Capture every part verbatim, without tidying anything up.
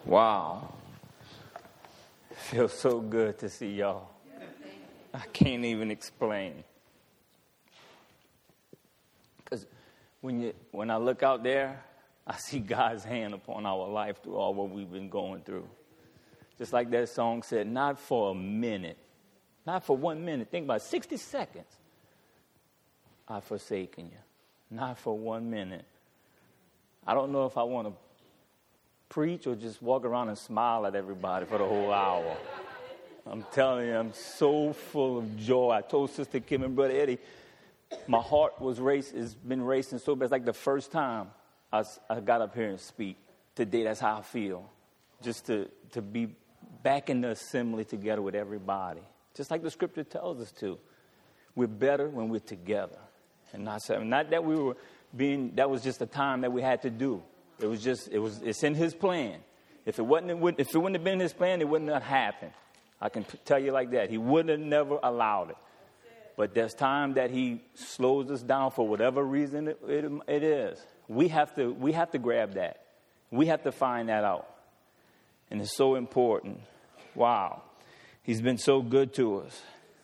Wow. It feels so good to see y'all. I can't even explain. Because when you when I look out there, I see God's hand upon our life through all what we've been going through. Just like that song said, not for a minute, not for one minute. Think about it, sixty seconds. I've forsaken you. Not for one minute. I don't know if I want to preach or just walk around and smile at everybody for the whole hour. I'm telling you, I'm so full of joy. I told Sister Kim and Brother Eddie, my heart was racing, has been racing so bad. It's like the first time I, I got up here and speak. Today, that's how I feel. Just to, to be back in the assembly together with everybody. Just like the scripture tells us to. We're better when we're together. And not, not that we were being, that was just a time that we had to do. It was just, it was, it's in his plan. If it wasn't, it wouldn't, if it wouldn't have been his plan, it wouldn't have happened. I can p- tell you like that. He wouldn't have never allowed it. But there's time that he slows us down for whatever reason it, it, it is. We have to, we have to grab that. We have to find that out. And it's so important. Wow. He's been so good to us.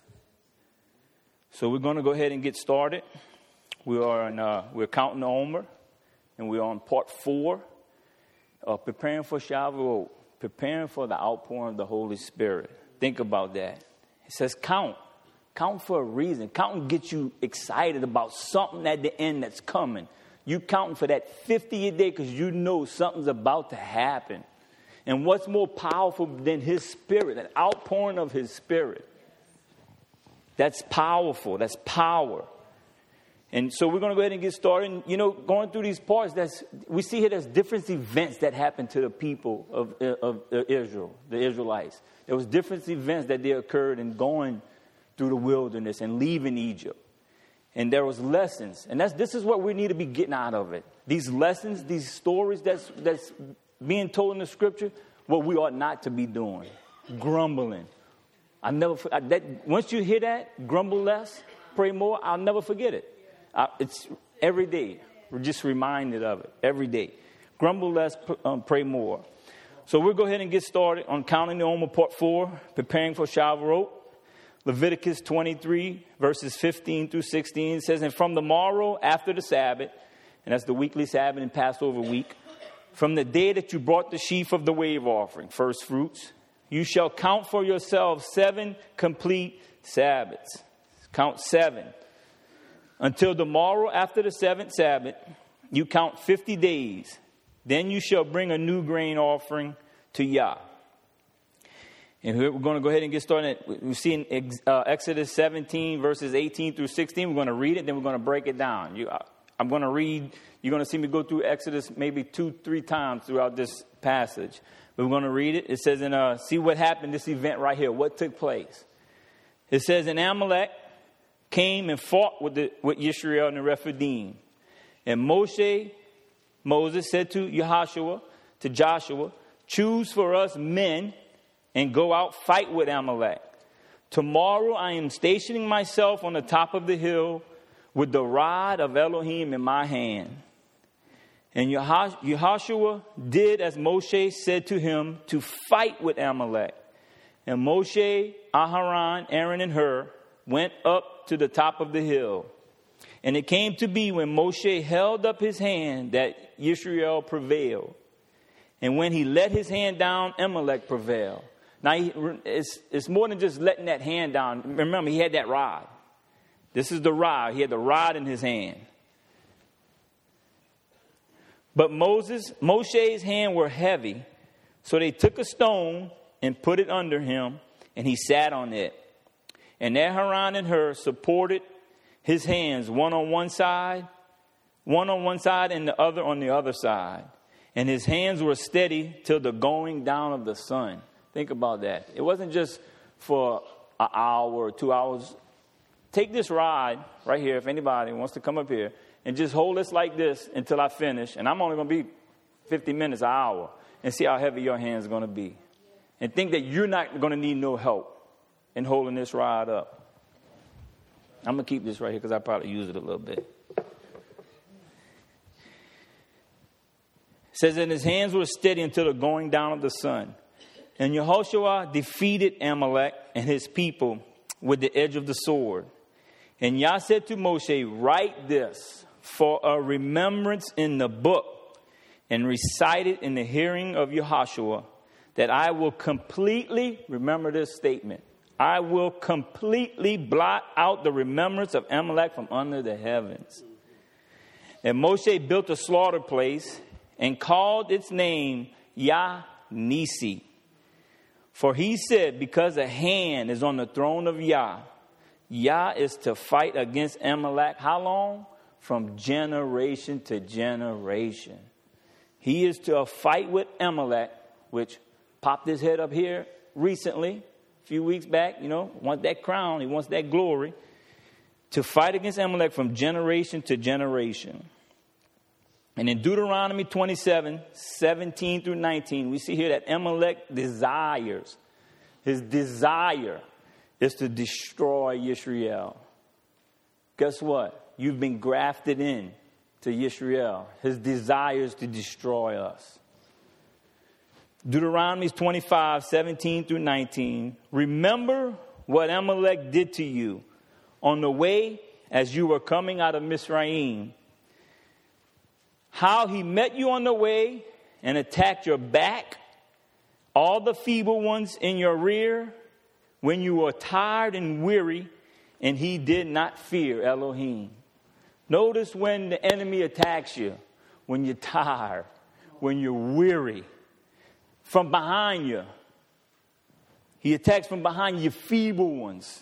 So we're going to go ahead and get started. We are in, uh, we're counting the Omer, and we're on part four, uh, preparing for Shavuot, preparing for the outpouring of the Holy Spirit. Think about that. It says count. Count for a reason. Counting gets you excited about something at the end that's coming. You counting for that fiftieth day because you know something's about to happen. And what's more powerful than his spirit, that outpouring of his spirit? That's powerful. That's power. And so we're going to go ahead and get started. And, you know, going through these parts, that's, we see here there's different events that happened to the people of, of, of Israel, the Israelites. There was different events that they occurred in going through the wilderness and leaving Egypt. And there was lessons. And that's this is what we need to be getting out of it. These lessons, these stories that's that's being told in the scripture, what we ought not to be doing. Grumbling. I never I, that once you hear that, grumble less, pray more, I'll never forget it. Uh, it's every day. We're just reminded of it every day. Grumble less, um, pray more. So we'll go ahead and get started on counting the Omer part four, preparing for Shavuot. Leviticus twenty-three, verses fifteen through sixteen says, and from the morrow after the Sabbath, and that's the weekly Sabbath and Passover week, from the day that you brought the sheaf of the wave offering, first fruits, you shall count for yourselves seven complete Sabbaths. Count seven. Until the morrow after the seventh Sabbath, you count fifty days. Then you shall bring a new grain offering to Yah. And we're going to go ahead and get started. We see in uh, Exodus seventeen, verses eighteen through sixteen. We're going to read it, then we're going to break it down. You, I'm going to read. You're going to see me go through Exodus maybe two, three times throughout this passage. But we're going to read it. It says, in uh, see what happened, this event right here, what took place. It says, and Amalek came and fought with, the, with Yisrael and the Rephidim. And Moshe, Moses said to Yahashua, to Joshua, choose for us men and go out fight with Amalek. Tomorrow I am stationing myself on the top of the hill with the rod of Elohim in my hand. And Yahashua did as Moshe said to him to fight with Amalek. And Moshe, Aharon, Aaron, and Hur went up to the top of the hill. And it came to be when Moshe held up his hand that Yisrael prevailed. And when he let his hand down, Amalek prevailed. Now, it's, it's more than just letting that hand down. Remember, he had that rod. This is the rod. He had the rod in his hand. But Moses, Moshe's hands were heavy. So they took a stone and put it under him, and he sat on it. And Aharon and Hur supported his hands, one on one side, one on one side and the other on the other side. And his hands were steady till the going down of the sun. Think about that. It wasn't just for an hour or two hours. Take this rod right here, if anybody wants to come up here, and just hold this like this until I finish. And I'm only going to be fifty minutes, an hour, and see how heavy your hands are going to be. And think that you're not going to need no help in holding this rod up. I'm going to keep this right here because I probably use it a little bit. says, and his hands were steady until the going down of the sun. And Yehoshua defeated Amalek and his people with the edge of the sword. And Yah said to Moshe, write this for a remembrance in the book and recite it in the hearing of Yehoshua, that I will completely, remember this statement, I will completely blot out the remembrance of Amalek from under the heavens. And Moshe built a slaughter place and called its name Yah Nisi. For he said, because a hand is on the throne of Yah, Yah is to fight against Amalek. How long? From generation to generation. He is to fight with Amalek, which popped his head up here recently, a few weeks back, you know, wants that crown, he wants that glory, to fight against Amalek from generation to generation. And in Deuteronomy twenty-seven, seventeen through nineteen, we see here that Amalek desires, his desire is to destroy Yisrael. Guess what? You've been grafted in to Yisrael. His desire is to destroy us. Deuteronomy twenty-five, seventeen through nineteen. Remember what Amalek did to you on the way as you were coming out of Mizraim. How he met you on the way and attacked your back, all the feeble ones in your rear, when you were tired and weary, and he did not fear Elohim. Notice when the enemy attacks you, when you're tired, when you're weary, from behind you. He attacks from behind you, feeble ones.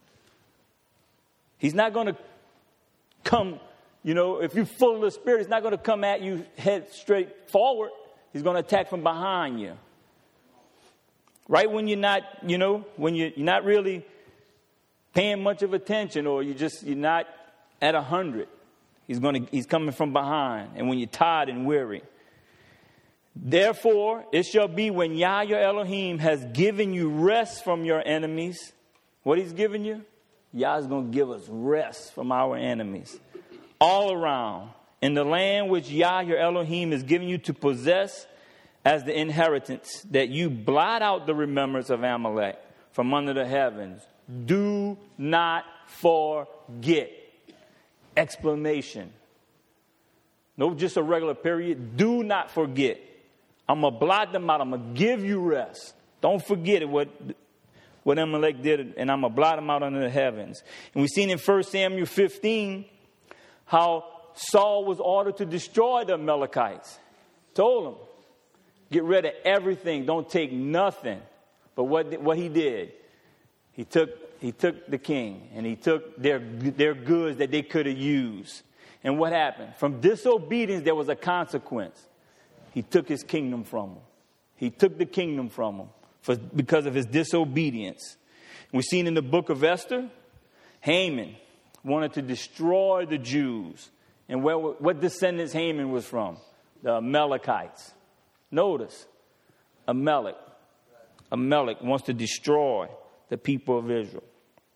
He's not going to come, you know, if you're full of the Spirit, he's not going to come at you head straight forward. He's going to attack from behind you. Right when you're not, you know, when you're not really paying much of attention, or you just, you're not at a hundred. He's going to, he's coming from behind. And when you're tired and weary. Therefore, it shall be when Yah your Elohim has given you rest from your enemies. What he's given you? Yah is going to give us rest from our enemies. All around. In the land which Yah your Elohim is giving you to possess as the inheritance, that you blot out the remembrance of Amalek from under the heavens. Do not forget. Explanation. No, just a regular period. Do not forget. I'm going to blot them out. I'm going to give you rest. Don't forget what, what Amalek did, and I'm going to blot them out under the heavens. And we've seen in First Samuel fifteen how Saul was ordered to destroy the Amalekites. Told him, get rid of everything. Don't take nothing. But what, what he did, he took, he took the king, and he took their, their goods that they could have used. And what happened? From disobedience, there was a consequence. He took his kingdom from him. He took the kingdom from him for, because of his disobedience. We've seen in the book of Esther, Haman wanted to destroy the Jews. And where, what descendants Haman was from? The Amalekites. Notice, Amalek. Amalek wants to destroy the people of Israel.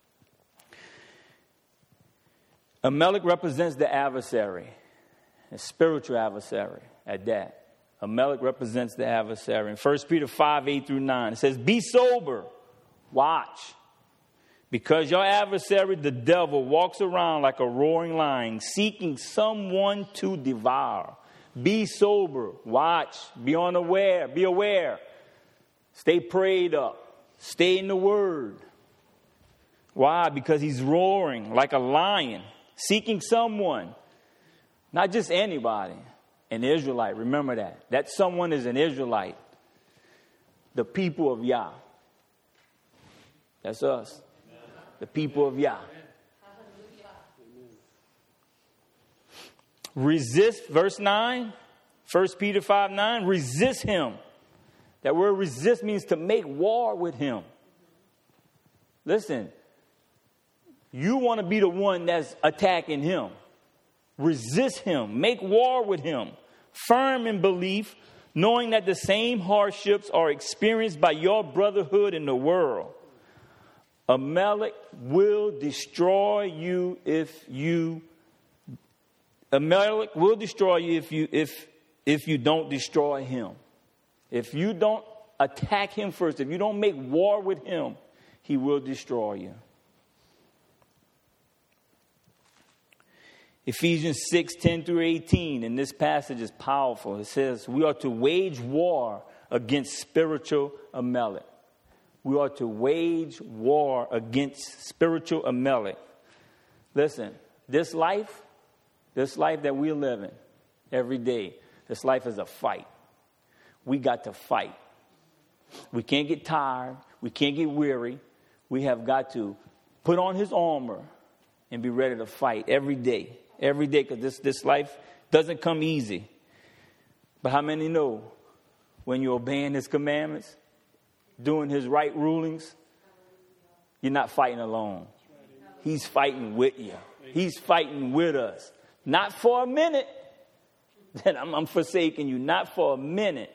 Amalek represents the adversary, a spiritual adversary at that. Amalek represents the adversary. In First Peter five, eight through nine, it says, be sober, watch, because your adversary, the devil, walks around like a roaring lion, seeking someone to devour. Be sober, watch, be unaware, be aware. Stay prayed up, stay in the word. Why? Because he's roaring like a lion, seeking someone, not just anybody. An Israelite, remember that. That someone is an Israelite. The people of Yah. That's us. The people of Yah. Resist, verse nine, First Peter five, nine, resist him. That word resist means to make war with him. Listen, you want to be the one that's attacking him. Resist him. Make war with him. Firm in belief, knowing that the same hardships are experienced by your brotherhood in the world. Amalek will destroy you if you... Amalek will destroy you if you if if you don't destroy him. If you don't attack him first, if you don't make war with him, he will destroy you. Ephesians six, ten through eighteen, and this passage is powerful. It says, we are to wage war against spiritual Amalek. We are to wage war against spiritual Amalek. Listen, this life, this life that we're living every day, this life is a fight. We got to fight. We can't get tired. We can't get weary. We have got to put on his armor and be ready to fight every day. Every day, because this, this life doesn't come easy. But how many know when you're obeying his commandments, doing his right rulings, you're not fighting alone. He's fighting with you. He's fighting with us. Not for a minute that I'm, I'm forsaking you. Not for a minute.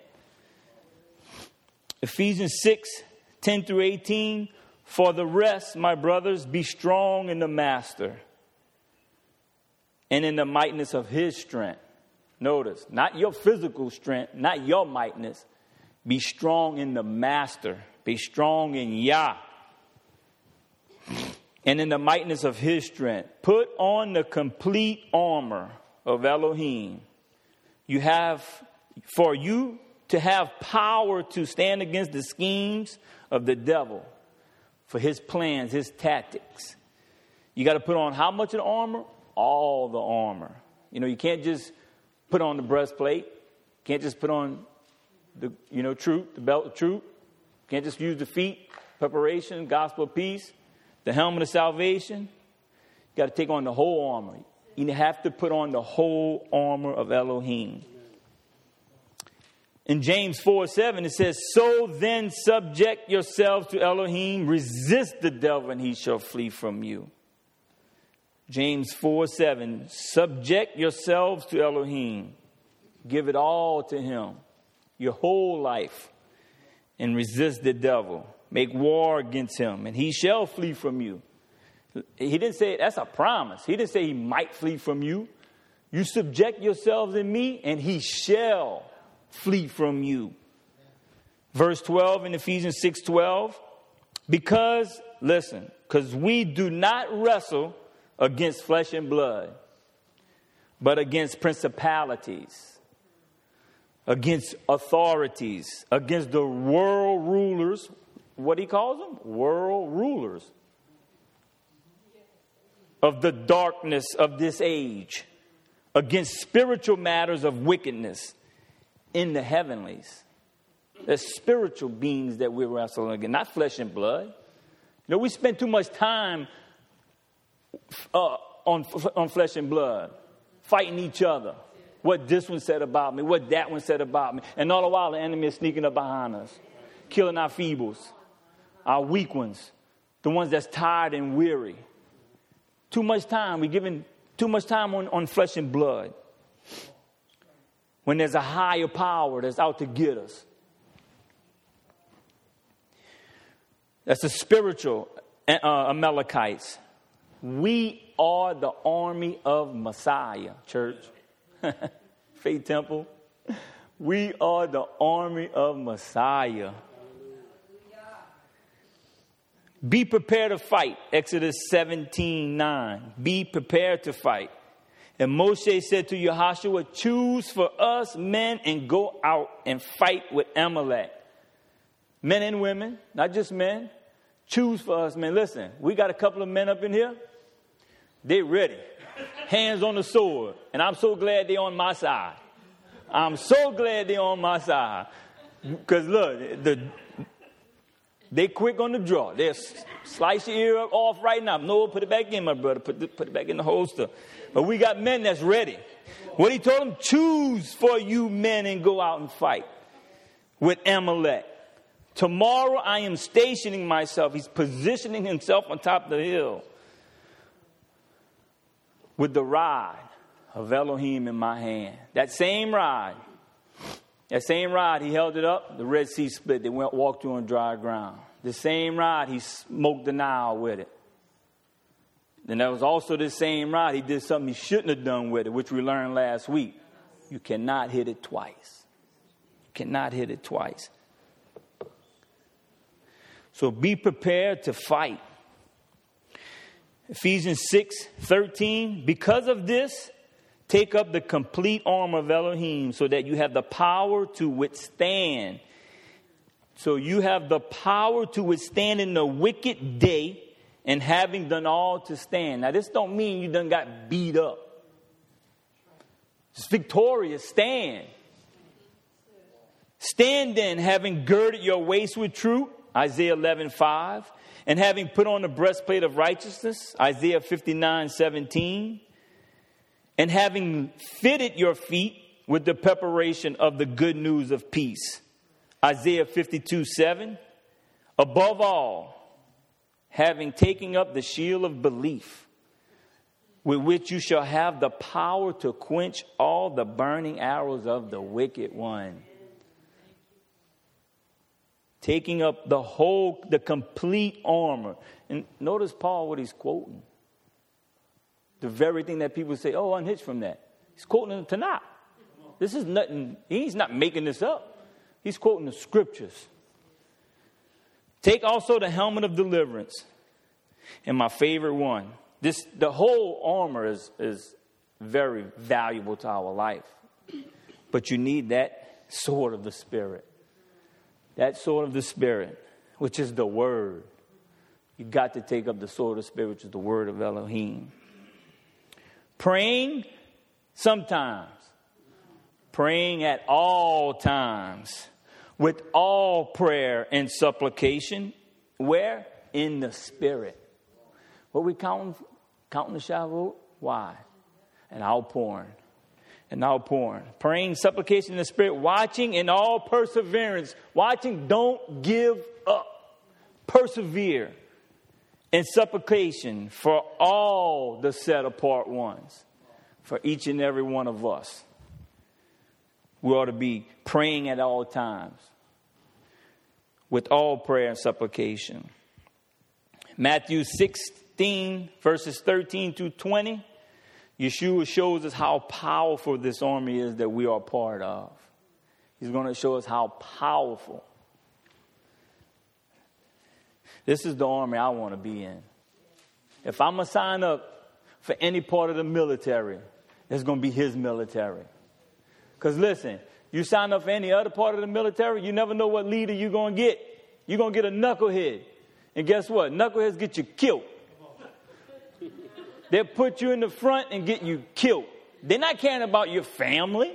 Ephesians six, ten through eighteen. For the rest, my brothers, be strong in the master and in the mightiness of his strength. Notice, not your physical strength, not your mightiness. Be strong in the master. Be strong in Yah. And in the mightiness of his strength. Put on the complete armor of Elohim. You have, for you to have power to stand against the schemes of the devil. For his plans, his tactics. You got to put on how much of the armor? All the armor. You know, you can't just put on the breastplate. Can't just put on the, you know, truth, the belt of truth. Can't just use the feet, preparation, gospel of peace, the helmet of salvation. You got to take on the whole armor. You have to put on the whole armor of Elohim. In James four seven, it says, so then subject yourselves to Elohim, resist the devil, and he shall flee from you. James four seven, subject yourselves to Elohim. Give it all to him, your whole life, and resist the devil. Make war against him, and he shall flee from you. He didn't say, that's a promise. He didn't say he might flee from you. You subject yourselves in me, and he shall flee from you. Verse twelve in Ephesians six twelve. Because, listen, because we do not wrestle against flesh and blood, but against principalities, against authorities, against the world rulers. What he calls them? World rulers of the darkness of this age, against spiritual matters of wickedness in the heavenlies. There's spiritual beings that we're wrestling against, not flesh and blood. You know, we spend too much time uh, on, on flesh and blood, fighting each other. What this one said about me, what that one said about me. And all the while, the enemy is sneaking up behind us, killing our feebles, our weak ones, the ones that's tired and weary. Too much time. We're giving too much time on, on flesh and blood. When there's a higher power that's out to get us. That's the spiritual uh, Amalekites. We are the army of Messiah, church. Faith Temple. We are the army of Messiah. Be prepared to fight. Exodus seventeen nine. Be prepared to fight. And Moshe said to Yahushua, choose for us men and go out and fight with Amalek. Men and women, not just men. Choose for us men. Listen, we got a couple of men up in here. They're ready. Hands on the sword. And I'm so glad they're on my side. I'm so glad they're on my side. Because look, the, they quick on the draw. They'll slice your ear off right now. No, put it back in, my brother. Put, the, put it back in the holster. But we got men that's ready. What he told them, choose for you men and go out and fight with Amalek. Tomorrow I am stationing myself. He's positioning himself on top of the hill with the rod of Elohim in my hand. That same rod, that same rod, he held it up. The Red Sea split. They went walked through on dry ground. The same rod, he smoked the Nile with it. Then there was also this same rod. He did something he shouldn't have done with it, which we learned last week. You cannot hit it twice. You cannot hit it twice. So be prepared to fight. Ephesians six thirteen, because of this, take up the complete armor of Elohim so that you have the power to withstand. So you have the power to withstand in the wicked day, and having done all to stand. Now this don't mean you done got beat up. It's victorious. Stand. Stand then, having girded your waist with truth, Isaiah eleven five, and having put on the breastplate of righteousness, Isaiah fifty-nine seventeen, and having fitted your feet with the preparation of the good news of peace, Isaiah fifty-two seven. Above all, having taken up the shield of belief, with which you shall have the power to quench all the burning arrows of the wicked one. Taking up the whole, the complete armor. And notice Paul, what he's quoting. The very thing that people say, oh, unhitched from that. He's quoting the Tanakh. This is nothing, he's not making this up. He's quoting the scriptures. Take also the helmet of deliverance. And my favorite one. This, the whole armor is, is very valuable to our life. But you need that sword of the Spirit. That sword of the Spirit, which is the Word. You got to take up the sword of the Spirit, which is the Word of Elohim. Praying sometimes. Praying at all times. With all prayer and supplication. Where? In the Spirit. What we counting? Counting the Shavuot? Why? An outpouring. An outpouring. Praying, supplication in the Spirit. Watching in all perseverance. Watching, don't give up. Persevere. In supplication for all the set apart ones. For each and every one of us. We ought to be praying at all times. With all prayer and supplication. Matthew sixteen, verses thirteen through twenty. Yeshua shows us how powerful this army is that we are part of. He's going to show us how powerful. This is the army I want to be in. If I'm going to sign up for any part of the military, it's going to be his military. Because listen, you sign up for any other part of the military, you never know what leader you're going to get. You're going to get a knucklehead. And guess what? Knuckleheads get you killed. They'll put you in the front and get you killed. They're not caring about your family.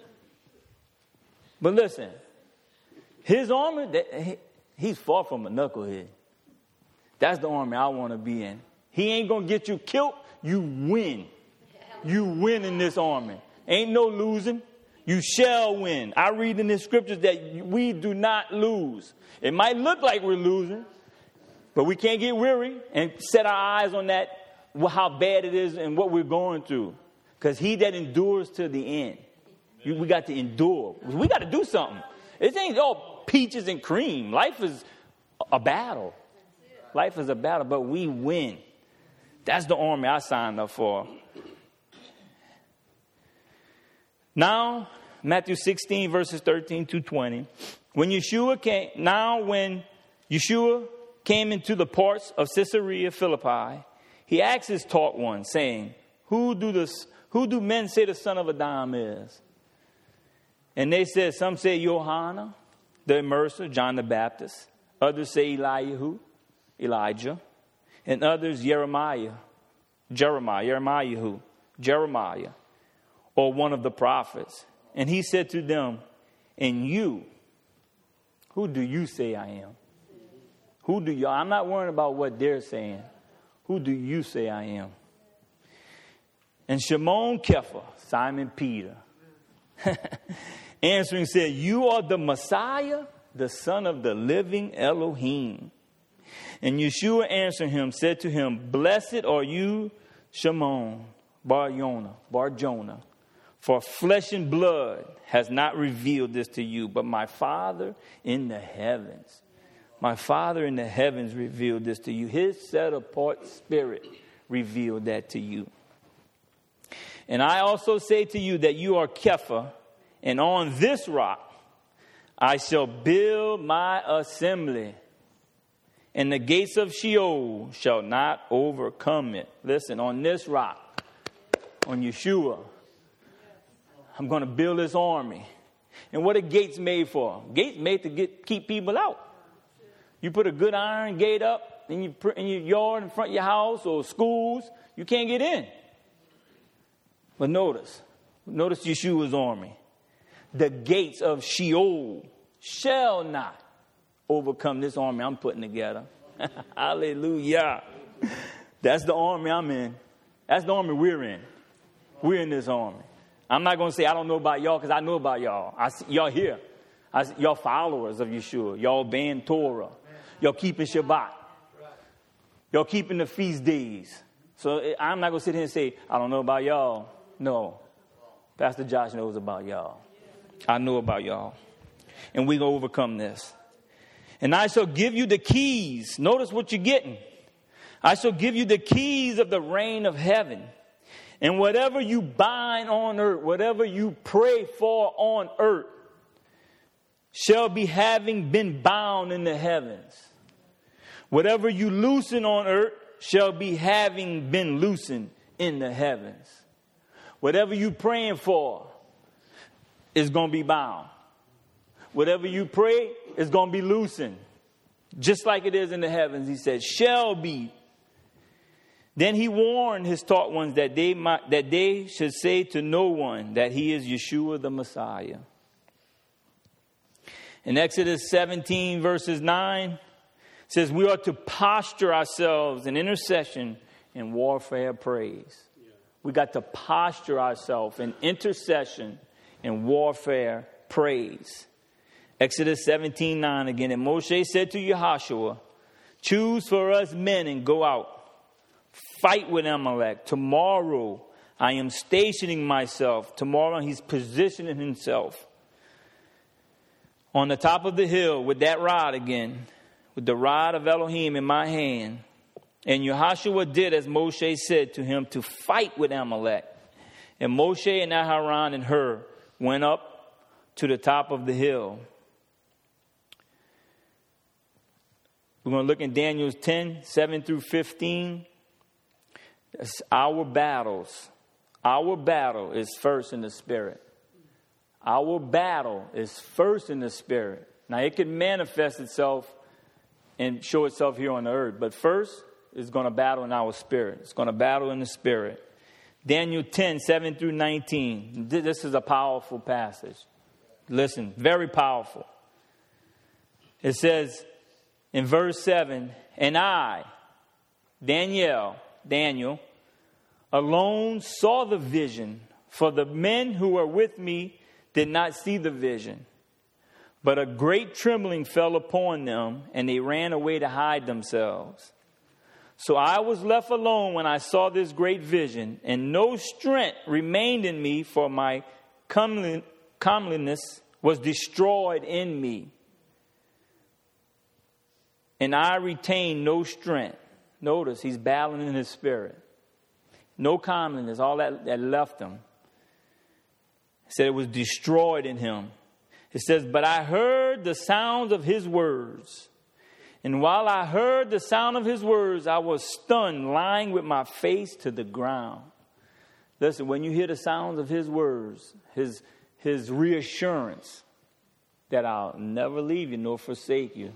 But listen, his army, he's far from a knucklehead. That's the army I want to be in. He ain't going to get you killed. You win. You win in this army. Ain't no losing. You shall win. I read in the scriptures that we do not lose. It might look like we're losing, but we can't get weary and set our eyes on that, how bad it is and what we're going through. Because he that endures to the end. You, we got to endure. We got to do something. It ain't all peaches and cream. Life is a battle. Life is a battle, but we win. That's the army I signed up for. Now, Matthew sixteen, verses thirteen to twenty. When Yeshua came, now when Yeshua came into the parts of Caesarea Philippi, he asked his taught ones, saying, Who do this, who do men say the son of Adam is? And they said, some say Yohanan, the immerser, John the Baptist. Others say Eliyahu, Elijah. And others Jeremiah, Jeremiah, Jeremiah, Jeremiah, or one of the prophets. And he said to them, and you, who do you say I am? Who do you, I'm not worrying about what they're saying. Who do you say I am? And Shimon Kepha, Simon Peter, answering said, you are the Messiah, the Son of the living Elohim. And Yeshua answering him said to him, blessed are you, Shimon, Bar-Jonah, Bar-Jonah, for flesh and blood has not revealed this to you, but my Father in the heavens. My Father in the heavens revealed this to you. His set-apart spirit revealed that to you. And I also say to you that you are Kepha, and on this rock I shall build my assembly, and the gates of Sheol shall not overcome it. Listen, on this rock, on Yeshua, I'm going to build this army. And what are gates made for? Gates made to get keep people out. You put a good iron gate up in your, in your yard in front of your house or schools, you can't get in. But notice, notice Yeshua's army. The gates of Sheol shall not overcome this army I'm putting together. Hallelujah. That's the army I'm in. That's the army we're in. We're in this army. I'm not going to say I don't know about y'all, because I know about y'all. I see, y'all here. I see, y'all followers of Yeshua. Y'all obeying Torah. Y'all keeping Shabbat. Y'all keeping the feast days. So I'm not going to sit here and say, I don't know about y'all. No. Pastor Josh knows about y'all. I know about y'all. And we're going to overcome this. And I shall give you the keys. Notice what you're getting. I shall give you the keys of the reign of heaven. And whatever you bind on earth, whatever you pray for on earth, shall be having been bound in the heavens. Whatever you loosen on earth shall be having been loosened in the heavens. Whatever you praying for is going to be bound. Whatever you pray is going to be loosened. Just like it is in the heavens, he said, shall be. Then he warned his taught ones that they might, that they should say to no one that he is Yeshua the Messiah. In Exodus seventeen, verses nine, it says we are to posture ourselves in intercession and warfare praise. Yeah. We got to posture ourselves in intercession and warfare praise. Exodus seventeen, nine again. And Moshe said to Yahushua, choose for us men and go out. Fight with Amalek. Tomorrow I am stationing myself. Tomorrow he's positioning himself on the top of the hill with that rod again, with the rod of Elohim in my hand. And Yahushua did as Moshe said to him to fight with Amalek. And Moshe and Aharon and Hur went up to the top of the hill. We're going to look in Daniel ten, seven through fifteen. That's our battles. Our battle is first in the spirit. Our battle is first in the spirit. Now, it can manifest itself and show itself here on the earth. But first, it's going to battle in our spirit. It's going to battle in the spirit. Daniel ten, seven through nineteen. This is a powerful passage. Listen, very powerful. It says in verse seven, and I, Daniel, Daniel, alone saw the vision, for the men who were with me did not see the vision. But a great trembling fell upon them, and they ran away to hide themselves. So I was left alone when I saw this great vision, and no strength remained in me, for my comely, comeliness was destroyed in me. And I retained no strength. Notice, he's battling in his spirit. No comeliness, all that, that left him. It said it was destroyed in him. It says, but I heard the sound of his words. And while I heard the sound of his words, I was stunned, lying with my face to the ground. Listen, when you hear the sounds of his words, his, his reassurance that I'll never leave you nor forsake you,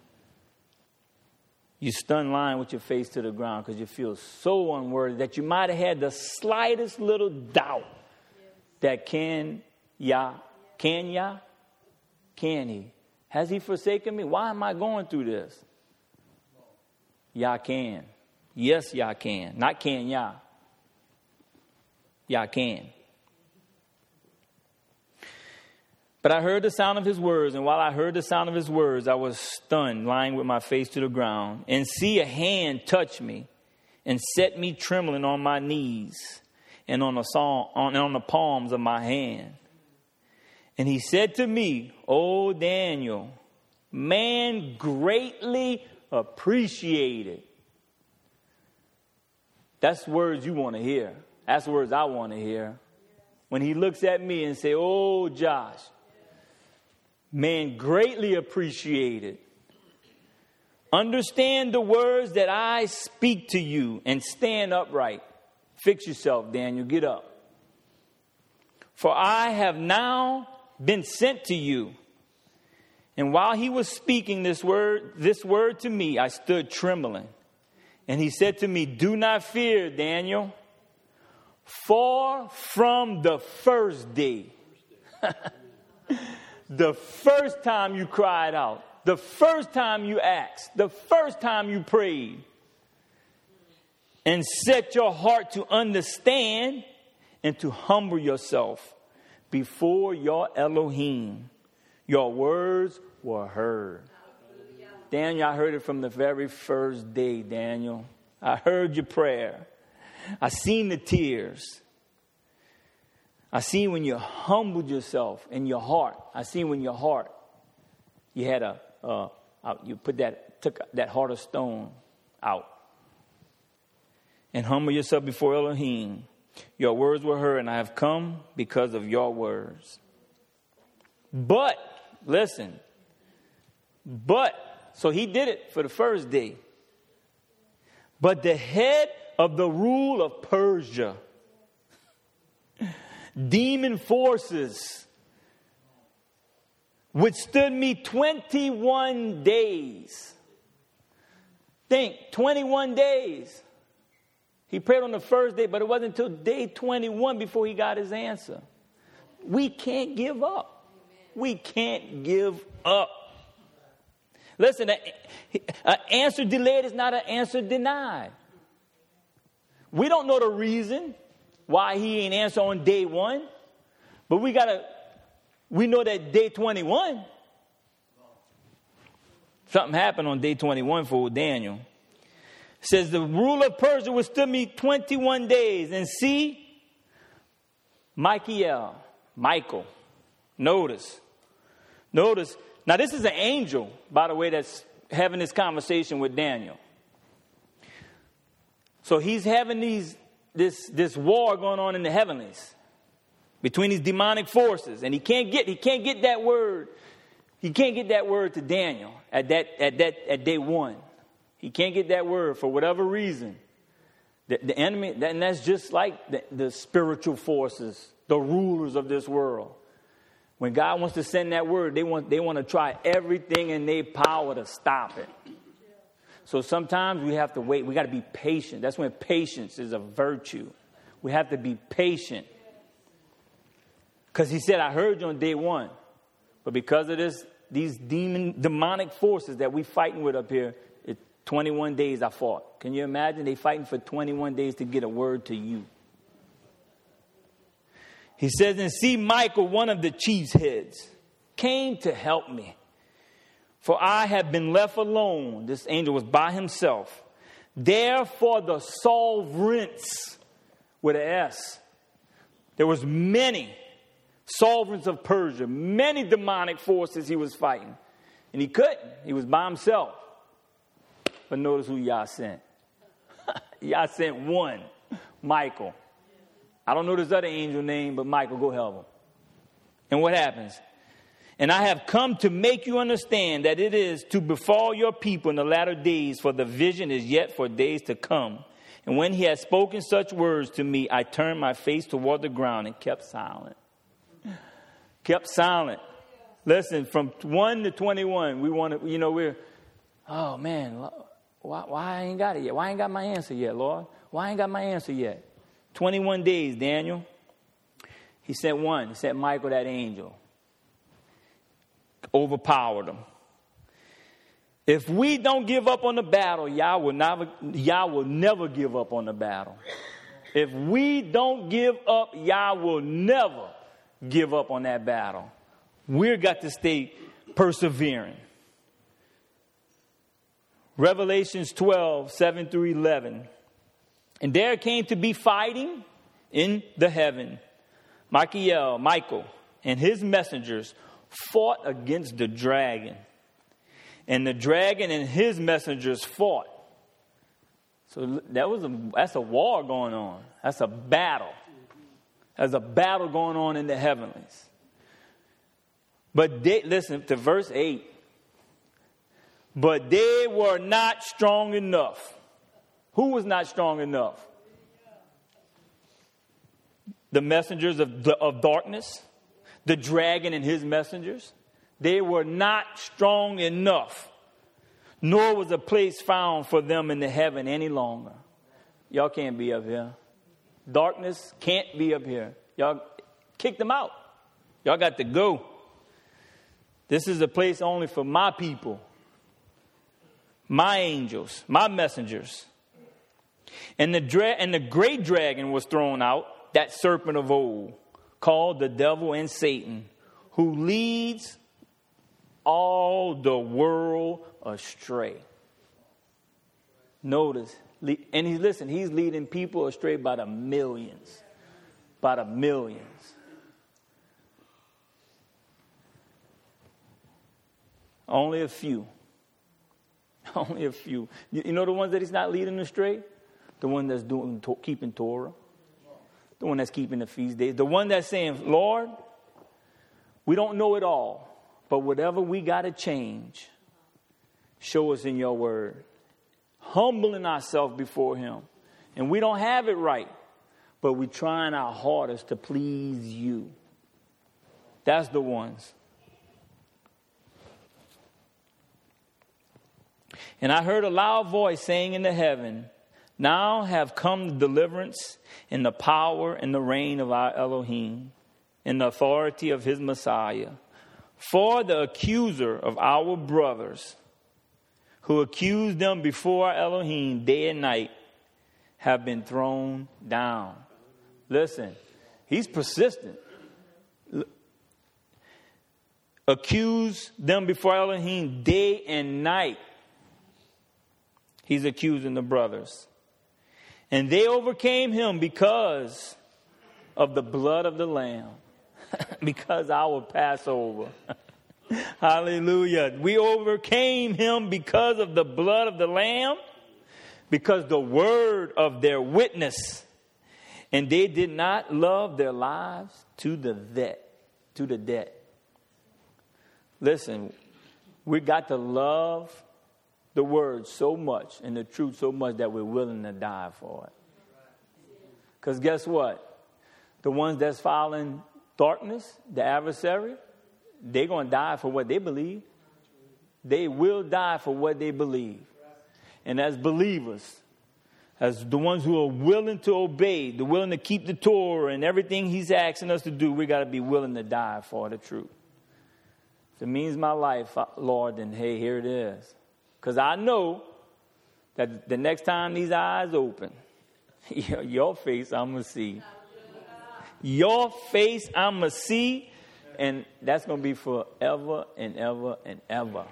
you stun lying with your face to the ground because you feel so unworthy that you might have had the slightest little doubt that can Yah, can Yah, can he? Has he forsaken me? Why am I going through this? Yah can. Yes, Yah can. Not can Yah. Yah can. But I heard the sound of his words, and while I heard the sound of his words, I was stunned, lying with my face to the ground, and see a hand touch me and set me trembling on my knees and on the, song, on, on the palms of my hand. And he said to me, O Daniel, man greatly appreciated. That's words you want to hear. That's the words I want to hear. When he looks at me and say, oh, Josh, man, greatly appreciated. Understand the words that I speak to you and stand upright. Fix yourself, Daniel. Get up. For I have now been sent to you. And while he was speaking this word, this word to me, I stood trembling. And he said to me, do not fear, Daniel. For from the first day, the first time you cried out, the first time you asked, the first time you prayed, and set your heart to understand and to humble yourself before your Elohim, your words were heard. Daniel, I heard it from the very first day, Daniel. I heard your prayer. I seen the tears. I seen when you humbled yourself in your heart. I seen when your heart, you had a, uh, you put that, took that heart of stone out. And humble yourself before Elohim. Your words were heard, and I have come because of your words. But, listen, but, so he did it for the first day. But the head of the rule of Persia, demon forces, withstood me twenty-one days. Think, twenty-one days. He prayed on the first day, but it wasn't until day twenty-one before he got his answer. We can't give up. We can't give up. Listen, an answer delayed is not an answer denied. We don't know the reason why he ain't answer on day one, but we gotta, we know that day twenty-one, something happened on day twenty-one for Daniel. It says the ruler of Persia withstood me twenty-one days, and see, Michael, Michael, notice, notice. Now this is an angel, by the way, that's having this conversation with Daniel. So he's having these this this war going on in the heavenlies between these demonic forces, and he can't get he can't get that word. He can't get that word to Daniel at that at that at day one. He can't get that word for whatever reason. The, the enemy, and that's just like the, the spiritual forces, the rulers of this world. When God wants to send that word, they want they want to try everything in their power to stop it. So sometimes we have to wait. We got to be patient. That's when patience is a virtue. We have to be patient. Because he said, I heard you on day one. But because of this, these demon, demonic forces that we fighting with up here, it, twenty-one days I fought. Can you imagine? They fighting for twenty-one days to get a word to you. He says, and see, Michael, one of the chief's heads, came to help me. For I have been left alone. This angel was by himself. Therefore the sovereigns, with an S. There was many sovereigns of Persia, many demonic forces he was fighting. And he couldn't. He was by himself. But notice who Yah sent. Yah sent one, Michael. I don't know this other angel name, but Michael, go help him. And what happens? And I have come to make you understand that it is to befall your people in the latter days, for the vision is yet for days to come. And when he had spoken such words to me, I turned my face toward the ground and kept silent. Kept silent. Listen, from one to twenty-one, we want to, you know, we're, oh man, why, why I ain't got it yet? Why I ain't got my answer yet, Lord? Why I ain't got my answer yet? twenty-one days, Daniel. He sent one. He sent Michael, that angel. Overpowered him. If we don't give up on the battle, Yah will never, Yah will never give up on the battle. If we don't give up, Yah will never give up on that battle. We've got to stay persevering. Revelations twelve, seven through eleven. And there came to be fighting in the heaven. Michael, Michael, and his messengers fought against the dragon. And the dragon and his messengers fought. So that was a, that's a war going on. That's a battle. There's a battle going on in the heavenlies. But they, listen to verse eight. But they were not strong enough. Who was not strong enough? The messengers of, the, of darkness, the dragon and his messengers. They were not strong enough. Nor was a place found for them in the heaven any longer. Y'all can't be up here. Darkness can't be up here. Y'all kicked them out. Y'all got to go. This is a place only for my people, my angels, my messengers. And the dra- and the great dragon was thrown out, that serpent of old, called the devil and Satan, who leads all the world astray. Notice, and he's listen, he's leading people astray by the millions. By the millions. Only a few. Only a few. You know the ones that he's not leading astray? The one that's doing keeping Torah. The one that's keeping the feast days. The one that's saying, Lord, we don't know it all, but whatever we got to change, show us in your word. Humbling ourselves before him. And we don't have it right, but we're trying our hardest to please you. That's the ones. And I heard a loud voice saying in the heaven, now have come the deliverance and the power and the reign of our Elohim and the authority of his Messiah. For the accuser of our brothers, who accused them before Elohim day and night, have been thrown down. Listen, he's persistent. Accuse them before Elohim day and night. He's accusing the brothers. And they overcame him because of the blood of the Lamb. Because our Passover. Hallelujah. We overcame him because of the blood of the Lamb. Because the word of their witness. And they did not love their lives to the death. To the death. Listen, we got to love the word so much and the truth so much that we're willing to die for it. Because guess what? The ones that's following darkness, the adversary, they're going to die for what they believe. They will die for what they believe. And as believers, as the ones who are willing to obey, the willing to keep the Torah and everything he's asking us to do, we got to be willing to die for the truth. If it means my life, Lord, then hey, here it is. Because I know that the next time these eyes open, your face I'm going to see. Your face I'm going to see. And that's going to be forever and ever and ever.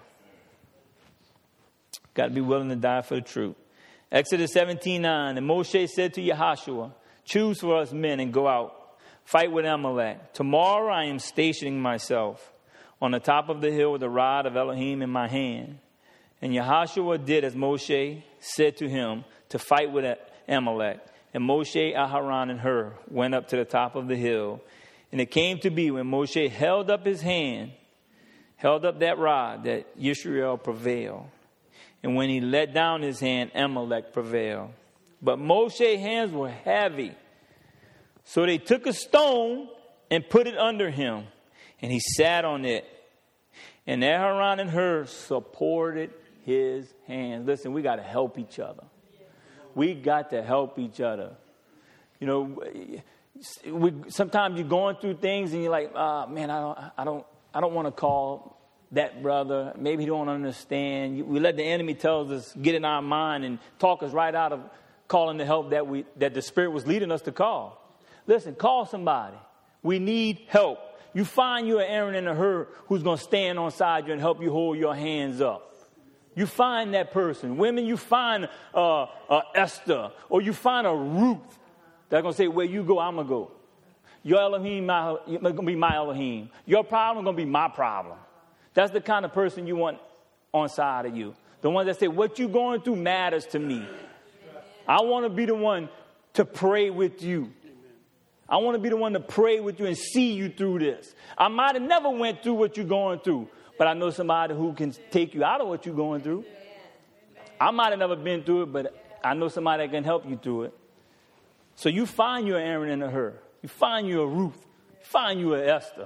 Got to be willing to die for the truth. Exodus seventeen nine. And Moshe said to Yahushua, choose for us men and go out. Fight with Amalek. Tomorrow I am stationing myself on the top of the hill with the rod of Elohim in my hand. And Yahushua did as Moshe said to him to fight with Amalek. And Moshe, Aharon, and Hur went up to the top of the hill. And it came to be when Moshe held up his hand, held up that rod, that Yisrael prevailed. And when he let down his hand, Amalek prevailed. But Moshe's hands were heavy. So they took a stone and put it under him. And he sat on it. And Aharon and Hur supported his hands. Listen, we got to help each other. We got to help each other. You know, we, sometimes you're going through things and you're like, oh, man, I don't, I don't, I don't want to call that brother. Maybe he don't understand. We let the enemy tell us, get in our mind and talk us right out of calling the help that we that the Spirit was leading us to call. Listen, call somebody. We need help. You find you an Aaron and a Hur who's going to stand on side you and help you hold your hands up. You find that person. Women, you find uh, uh, Esther, or you find a Ruth that's going to say, where you go, I'm going to go. Your Elohim is going to be my Elohim. Your problem is going to be my problem. That's the kind of person you want on side of you. The one that say, what you going through matters to me. I want to be the one to pray with you. I want to be the one to pray with you and see you through this. I might have never went through what you're going through, but I know somebody who can take you out of what you're going through. I might have never been through it, but I know somebody that can help you through it. So you find you an Aaron and a Hur. You find you a Ruth. You find you an Esther.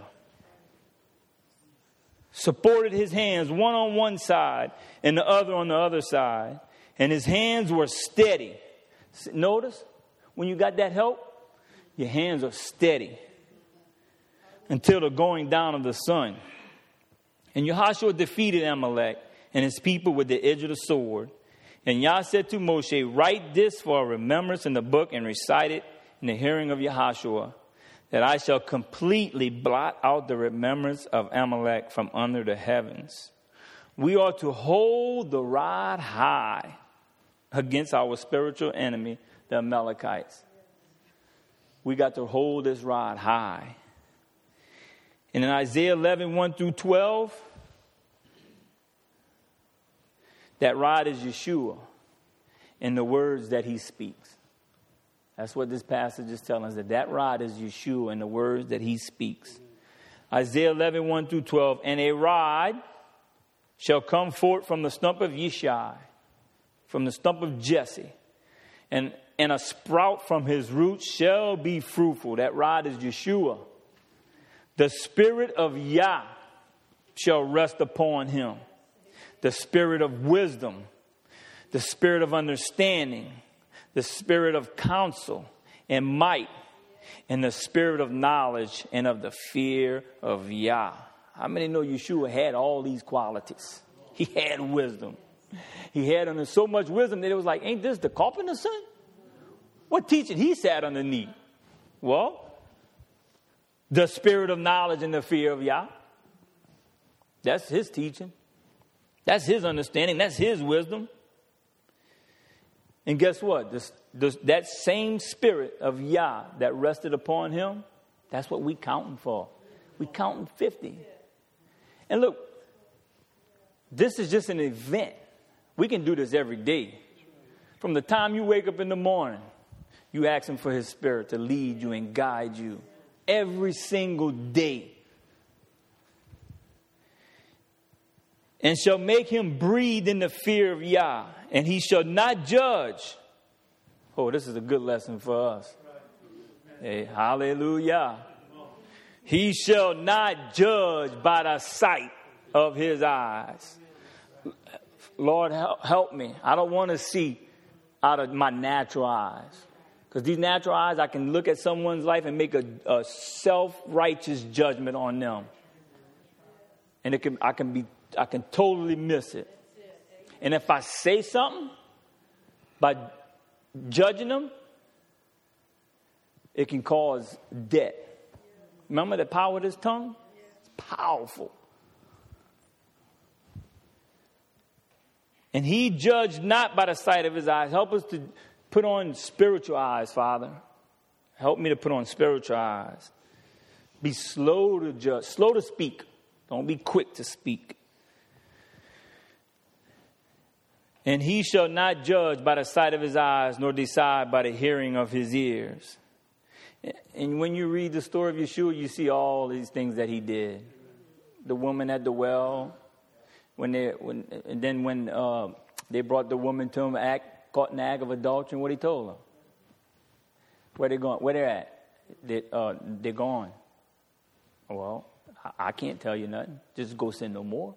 Supported his hands, one on one side and the other on the other side. And his hands were steady. Notice, when you got that help, your hands are steady until the going down of the sun. And Yahushua defeated Amalek and his people with the edge of the sword. And Yah said to Moshe, write this for a remembrance in the book and recite it in the hearing of Yahushua, that I shall completely blot out the remembrance of Amalek from under the heavens. We are to hold the rod high against our spiritual enemy, the Amalekites. We got to hold this rod high. And in Isaiah eleven, one through twelve, that rod is Yeshua in the words that he speaks. That's what this passage is telling us, that that rod is Yeshua in the words that he speaks. Isaiah eleven, one through twelve, and a rod shall come forth from the stump of Yishai, from the stump of Jesse, and, and a sprout from his roots shall be fruitful. That rod is Yeshua. The spirit of Yah shall rest upon him. The spirit of wisdom, the spirit of understanding, the spirit of counsel and might, and the spirit of knowledge and of the fear of Yah. How many know Yeshua had all these qualities? He had wisdom. He had under so much wisdom that it was like, ain't this the carpenter's son? What teaching he sat underneath? Well, the spirit of knowledge and the fear of Yah. That's his teaching. That's his understanding. That's his wisdom. And guess what? This, this, that same spirit of Yah that rested upon him, that's what we counting for. We counting fifty. And look, this is just an event. We can do this every day. From the time you wake up in the morning, you ask him for his spirit to lead you and guide you every single day. And shall make him breathe in the fear of Yah, and he shall not judge. Oh, this is a good lesson for us. Hey, hallelujah. He shall not judge by the sight of his eyes. Lord, help me. I don't want to see out of my natural eyes. Because these natural eyes, I can look at someone's life and make a, a self-righteous judgment on them. And it can, I can be, I can totally miss it. And if I say something by judging them, it can cause death. Remember the power of this tongue? It's powerful. And he judged not by the sight of his eyes. Help us to put on spiritual eyes, Father. Help me to put on spiritual eyes. Be slow to judge, slow to speak. Don't be quick to speak. And he shall not judge by the sight of his eyes, nor decide by the hearing of his ears. And when you read the story of Yeshua, you see all these things that he did. The woman at the well, when they, when, and then when uh, they brought the woman to him, act, caught in the act of adultery, what he told them? Where they going? Where they're at? They, uh, they're gone. Well, I, I can't tell you nothing. Just go sin no more.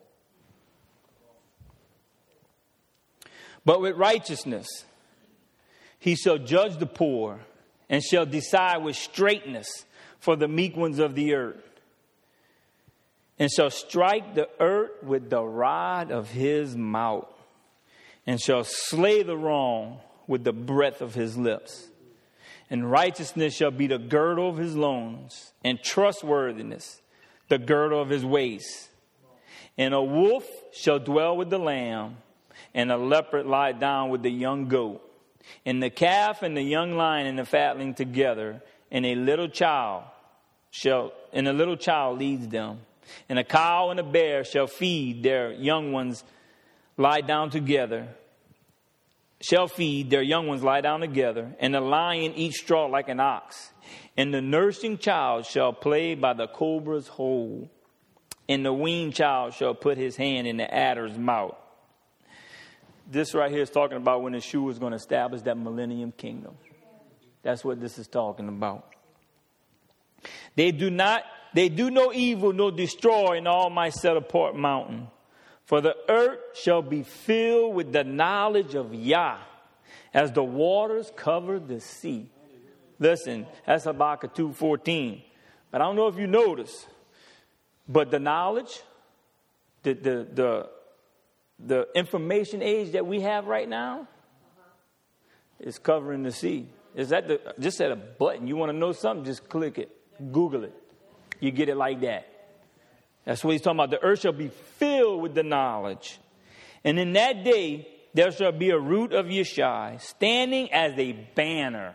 But with righteousness, he shall judge the poor, and shall decide with straightness for the meek ones of the earth, and shall strike the earth with the rod of his mouth, and shall slay the wrong with the breath of his lips. And righteousness shall be the girdle of his loins, and trustworthiness the girdle of his waist. And a wolf shall dwell with the lamb, and a leopard lie down with the young goat. And the calf and the young lion and the fatling together, and a little child shall, and a little child leads them. And a cow and a bear shall feed their young ones, lie down together. shall feed, their young ones lie down together, and the lion eat straw like an ox. And the nursing child shall play by the cobra's hole, and the weaned child shall put his hand in the adder's mouth. This right here is talking about when Yeshua is going to establish that millennium kingdom. That's what this is talking about. They do not, they do no evil, nor destroy in all my set apart mountain. For the earth shall be filled with the knowledge of Yah, as the waters cover the sea. Listen, that's Habakkuk two fourteen. But I don't know if you notice, but the knowledge, the the the, the information age that we have right now is covering the sea. Is that the just at a button? You want to know something? Just click it, Google it. You get it like that. That's what he's talking about. The earth shall be filled with the knowledge. And in that day, there shall be a root of Yeshai, standing as a banner.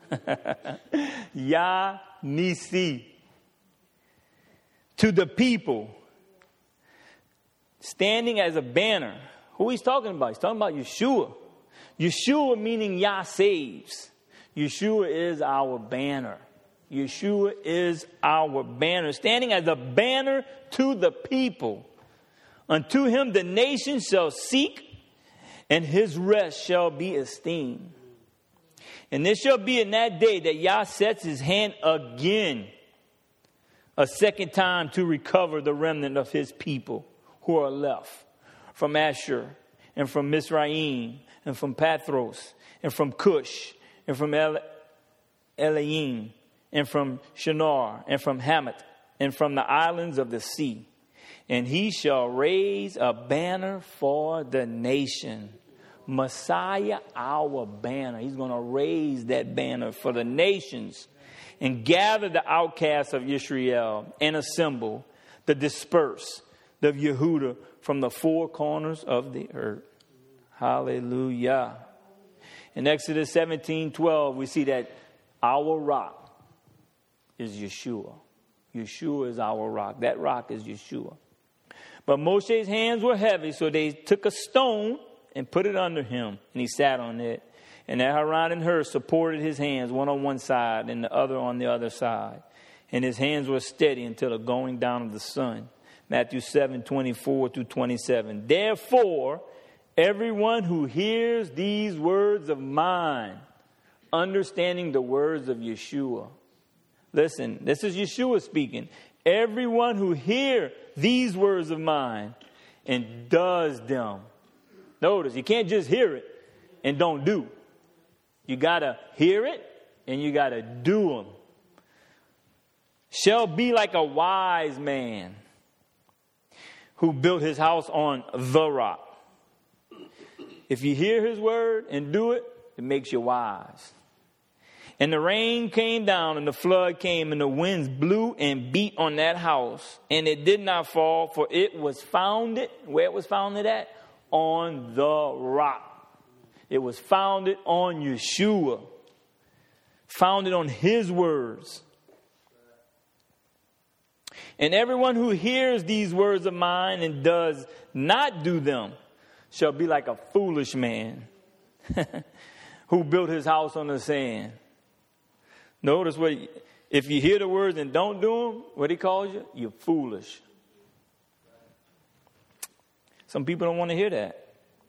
Yah Nisi. To the people. Standing as a banner. Who he's talking about? He's talking about Yeshua. Yeshua meaning Yah saves. Yeshua is our banner. Yeshua is our banner, standing as a banner to the people. Unto him the nations shall seek, and his rest shall be esteemed. And this shall be in that day that Yah sets his hand again, a second time, to recover the remnant of his people who are left from Ashur, and from Mizraim, and from Pathros, and from Cush, and from El- Elayim, and from Shinar, and from Hamath, and from the islands of the sea. And he shall raise a banner for the nation. Messiah, our banner. He's going to raise that banner for the nations, and gather the outcasts of Israel, and assemble the dispersed of Yehudah from the four corners of the earth. Hallelujah. In Exodus seventeen twelve, we see that our rock is Yeshua. Yeshua is our rock. That rock is Yeshua. But Moshe's hands were heavy, so they took a stone and put it under him, and he sat on it. And Aaron and Hur supported his hands, one on one side and the other on the other side. And his hands were steady until the going down of the sun. Matthew seven twenty-four through twenty-seven. Therefore, everyone who hears these words of mine, understanding the words of Yeshua. Listen, this is Yeshua speaking. Everyone who hear these words of mine and does them. Notice, you can't just hear it and don't do. You got to hear it and you got to do them. Shall be like a wise man who built his house on the rock. If you hear his word and do it, it makes you wise. And the rain came down, and the flood came, and the winds blew and beat on that house. And it did not fall, for it was founded, where it was founded at? On the rock. It was founded on Yeshua. Founded on his words. And everyone who hears these words of mine and does not do them shall be like a foolish man who built his house on the sand. Notice what, if you hear the words and don't do them, what he calls you? You're foolish. Some people don't want to hear that.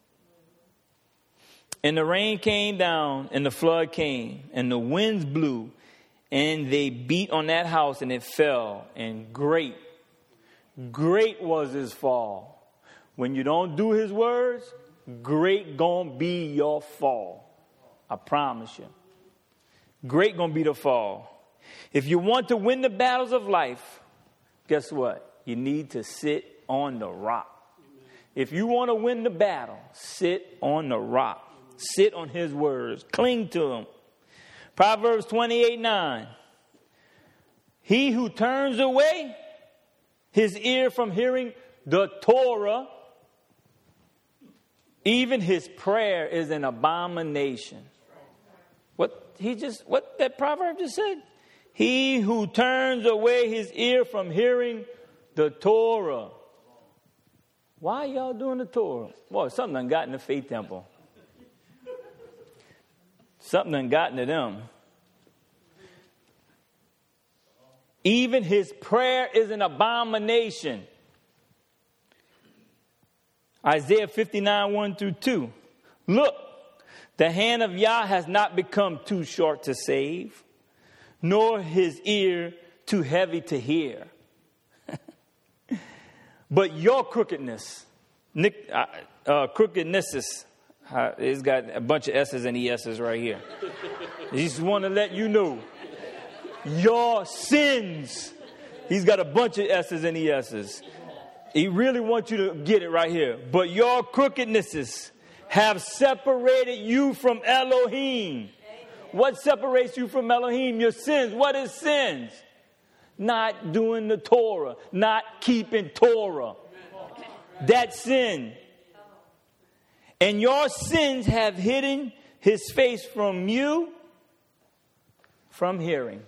And the rain came down, and the flood came, and the winds blew, and they beat on that house, and it fell. And great, great was his fall. When you don't do his words, great gonna be your fall. I promise you. Great gonna be the fall. If you want to win the battles of life, guess what? You need to sit on the rock. If you want to win the battle, sit on the rock. Sit on his words. Cling to them. Proverbs twenty-eight nine. He who turns away his ear from hearing the Torah, even his prayer is an abomination. What he just what that proverb just said? He who turns away his ear from hearing the Torah. Why y'all doing the Torah? Boy, something done got in the faith temple. Something done gotten to them. Even his prayer is an abomination. Isaiah fifty-nine, one through two. Look, the hand of Yah has not become too short to save, nor his ear too heavy to hear. But your crookedness, Nick, uh, uh, crookedness, uh, it's got a bunch of S's and E S's right here. I just want to let you know. Your sins. He's got a bunch of S's and E S's. He really wants you to get it right here. But your crookednesses have separated you from Elohim. What separates you from Elohim? Your sins. What is sins? Not doing the Torah. Not keeping Torah. That's sin. And your sins have hidden his face from you from hearing.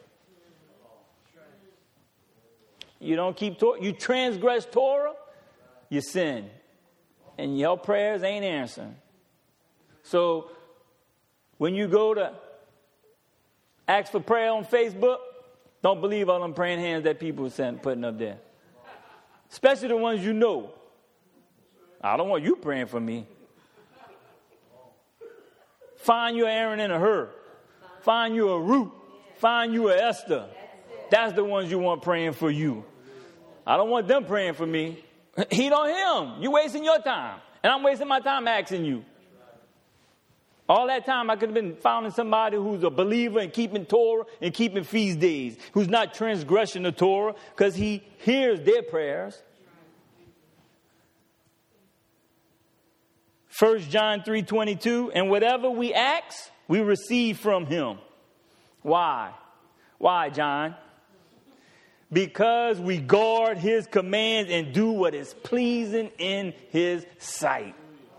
You don't keep Torah. You transgress Torah, you sin. And your prayers ain't answering. So when you go to ask for prayer on Facebook, don't believe all them praying hands that people send putting up there. Especially the ones you know. I don't want you praying for me. Find you Aaron and a Hur. Find you a Ruth. Find you a Esther. That's the ones you want praying for you. I don't want them praying for me. Heat on him. You're wasting your time. And I'm wasting my time asking you. All that time I could have been finding somebody who's a believer and keeping Torah and keeping feast days. Who's not transgressing the Torah because he hears their prayers. First John three twenty-two, and whatever we ask, we receive from him. Why? Why, John? Because we guard his commands and do what is pleasing in his sight.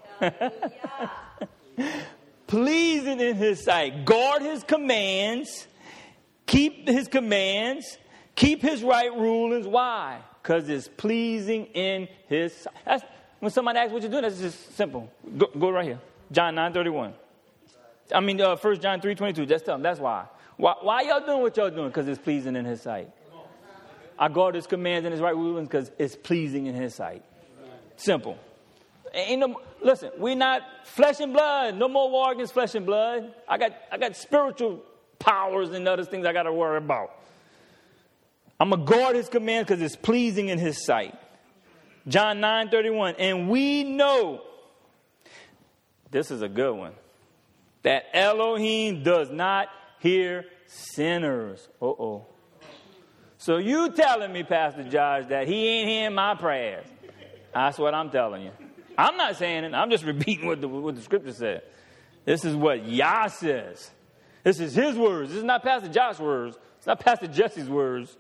Pleasing in his sight. Guard his commands. Keep his commands. Keep his right rulings. Why? Because it's pleasing in his sight. That's, when somebody asks what you're doing, that's just simple. Go, go right here. John nine thirty-one. I mean, uh, First John three twenty-two. Just tell them. That's why. Why, why y'all doing what y'all doing? Because it's pleasing in his sight. I guard his commands and his right rulings because it's pleasing in his sight. Simple. Ain't no, listen, we're not flesh and blood. No more war against flesh and blood. I got I got spiritual powers and other things I got to worry about. I'm going to guard his commands because it's pleasing in his sight. John nine thirty-one. And we know, this is a good one, that Elohim does not hear sinners. Uh-oh. So you telling me, Pastor Josh, that he ain't hearing my prayers. That's what I'm telling you. I'm not saying it. I'm just repeating what the, what the scripture said. This is what Yah says. This is his words. This is not Pastor Josh's words. It's not Pastor Jesse's words.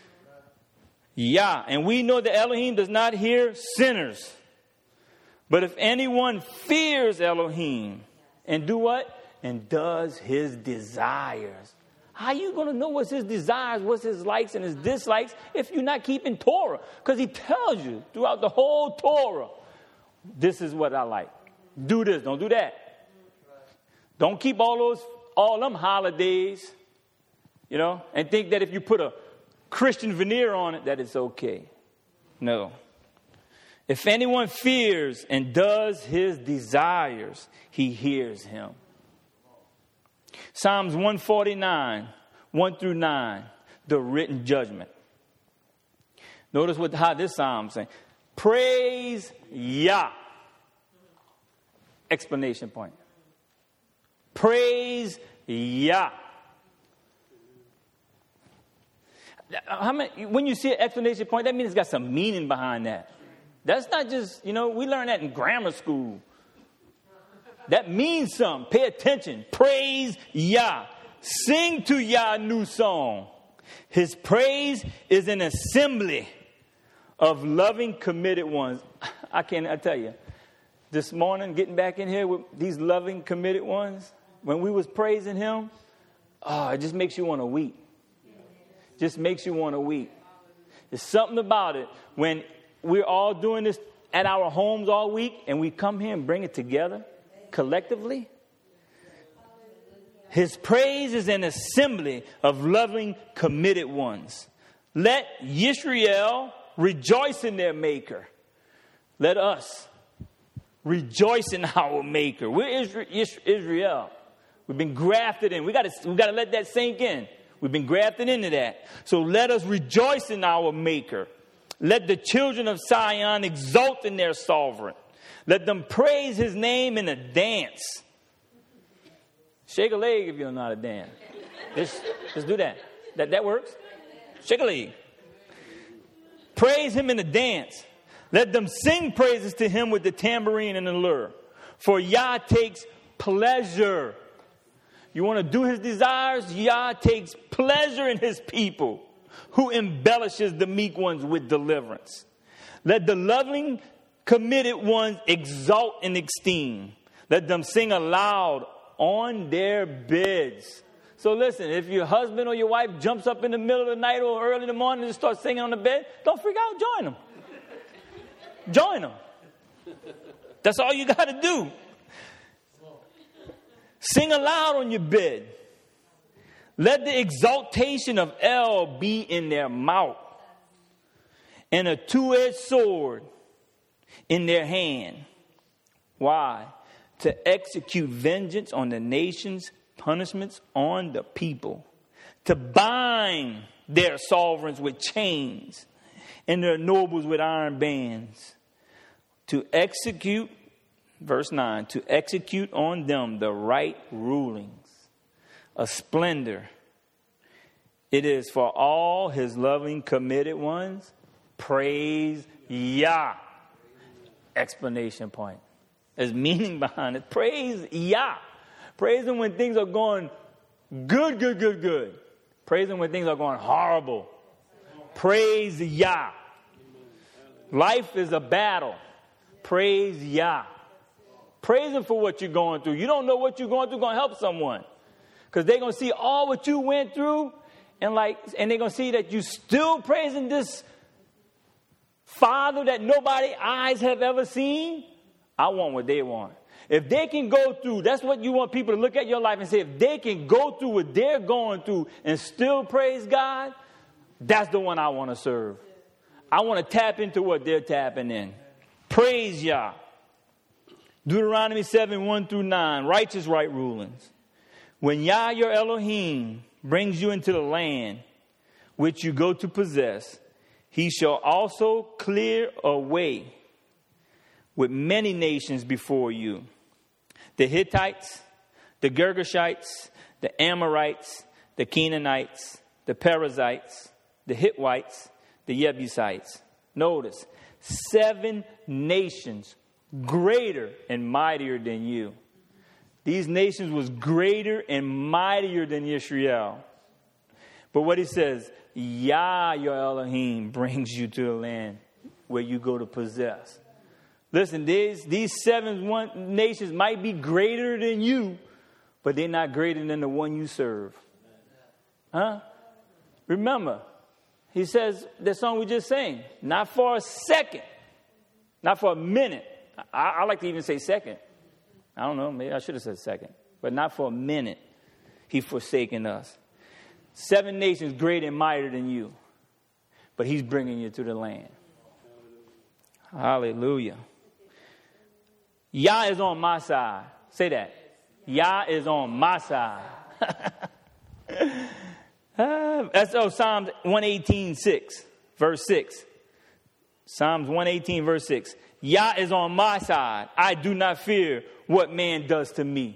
Yah. And we know that Elohim does not hear sinners. But if anyone fears Elohim and do what? And does his desires. How are you going to know what's his desires, what's his likes and his dislikes if you're not keeping Torah? Because he tells you throughout the whole Torah, this is what I like. Do this, don't do that. Don't keep all those, all them holidays, you know, and think that if you put a Christian veneer on it, that it's okay. No. If anyone fears and does his desires, he hears him. Psalms one forty-nine, one through nine, the written judgment. Notice what how this psalm is saying. Praise Yah. Explanation point. Praise Yah. How many, when you see an explanation point, that means it's got some meaning behind that. That's not just, you know, we learned that in grammar school. That means something. Pay attention. Praise Yah. Sing to Yah a new song. His praise is an assembly of loving, committed ones. I can't, I tell you, this morning, getting back in here with these loving, committed ones, when we was praising him, oh, it just makes you want to weep. Just makes you want to weep. There's something about it when we're all doing this at our homes all week and we come here and bring it together collectively. His praise is an assembly of loving, committed ones. Let Yisrael rejoice in their Maker. Let us rejoice in our Maker. We're Israel. We've been grafted in. We got to we got to let that sink in. We've been grafted into that. So let us rejoice in our Maker. Let the children of Zion exult in their sovereign. Let them praise his name in a dance. Shake a leg if you don't know how to dance. Just, just do that. That that works. Shake a leg. Praise him in a dance. Let them sing praises to him with the tambourine and the lyre. For Yah takes pleasure. You want to do his desires? Yah takes pleasure in his people, who embellishes the meek ones with deliverance. Let the loving, committed ones exalt and esteem. Let them sing aloud on their beds. So listen, if your husband or your wife jumps up in the middle of the night or early in the morning and starts singing on the bed, don't freak out, join them. Join them. That's all you got to do. Sing aloud on your bed. Let the exaltation of El be in their mouth, and a two-edged sword in their hand. Why? To execute vengeance on the nations, punishments on the people, to bind their sovereigns with chains and their nobles with iron bands, to execute, verse nine, to execute on them the right rulings, a splendor. It is for all his loving, committed ones. Praise Yah. Explanation point. There's meaning behind it. Praise Yah. Praise him when things are going good, good, good, good. Praise him when things are going horrible. Praise Yah. Life is a battle. Praise Yah. Praise him for what you're going through. You don't know what you're going through, going to help someone. Because they're going to see all what you went through, and like, and they're going to see that you still praising this Father that nobody eyes have ever seen. I want what they want. If they can go through, that's what you want people to look at your life and say, if they can go through what they're going through and still praise God, that's the one I want to serve. I want to tap into what they're tapping in. Praise Yah. Deuteronomy seven, one through nine, righteous right rulings. When Yah your Elohim brings you into the land which you go to possess, he shall also clear away with many nations before you. The Hittites, the Girgashites, the Amorites, the Canaanites, the Perizzites, the Hittites, the Jebusites. Notice, seven nations greater and mightier than you. These nations was greater and mightier than Israel. But what he says, Yah your Elohim brings you to the land where you go to possess. Listen, these, these seven one, nations might be greater than you, but they're not greater than the one you serve. Huh? Remember, he says, that song we just sang, not for a second, not for a minute. I, I like to even say second. I don't know, maybe I should have said second. But not for a minute, he forsaken us. Seven nations greater and mightier than you, but he's bringing you to the land. Hallelujah. Yah is on my side. Say that. Yah is on my side. uh, that's oh, Psalms one eighteen, six, verse six. Psalms one eighteen, verse six. Yah is on my side. I do not fear what man does to me.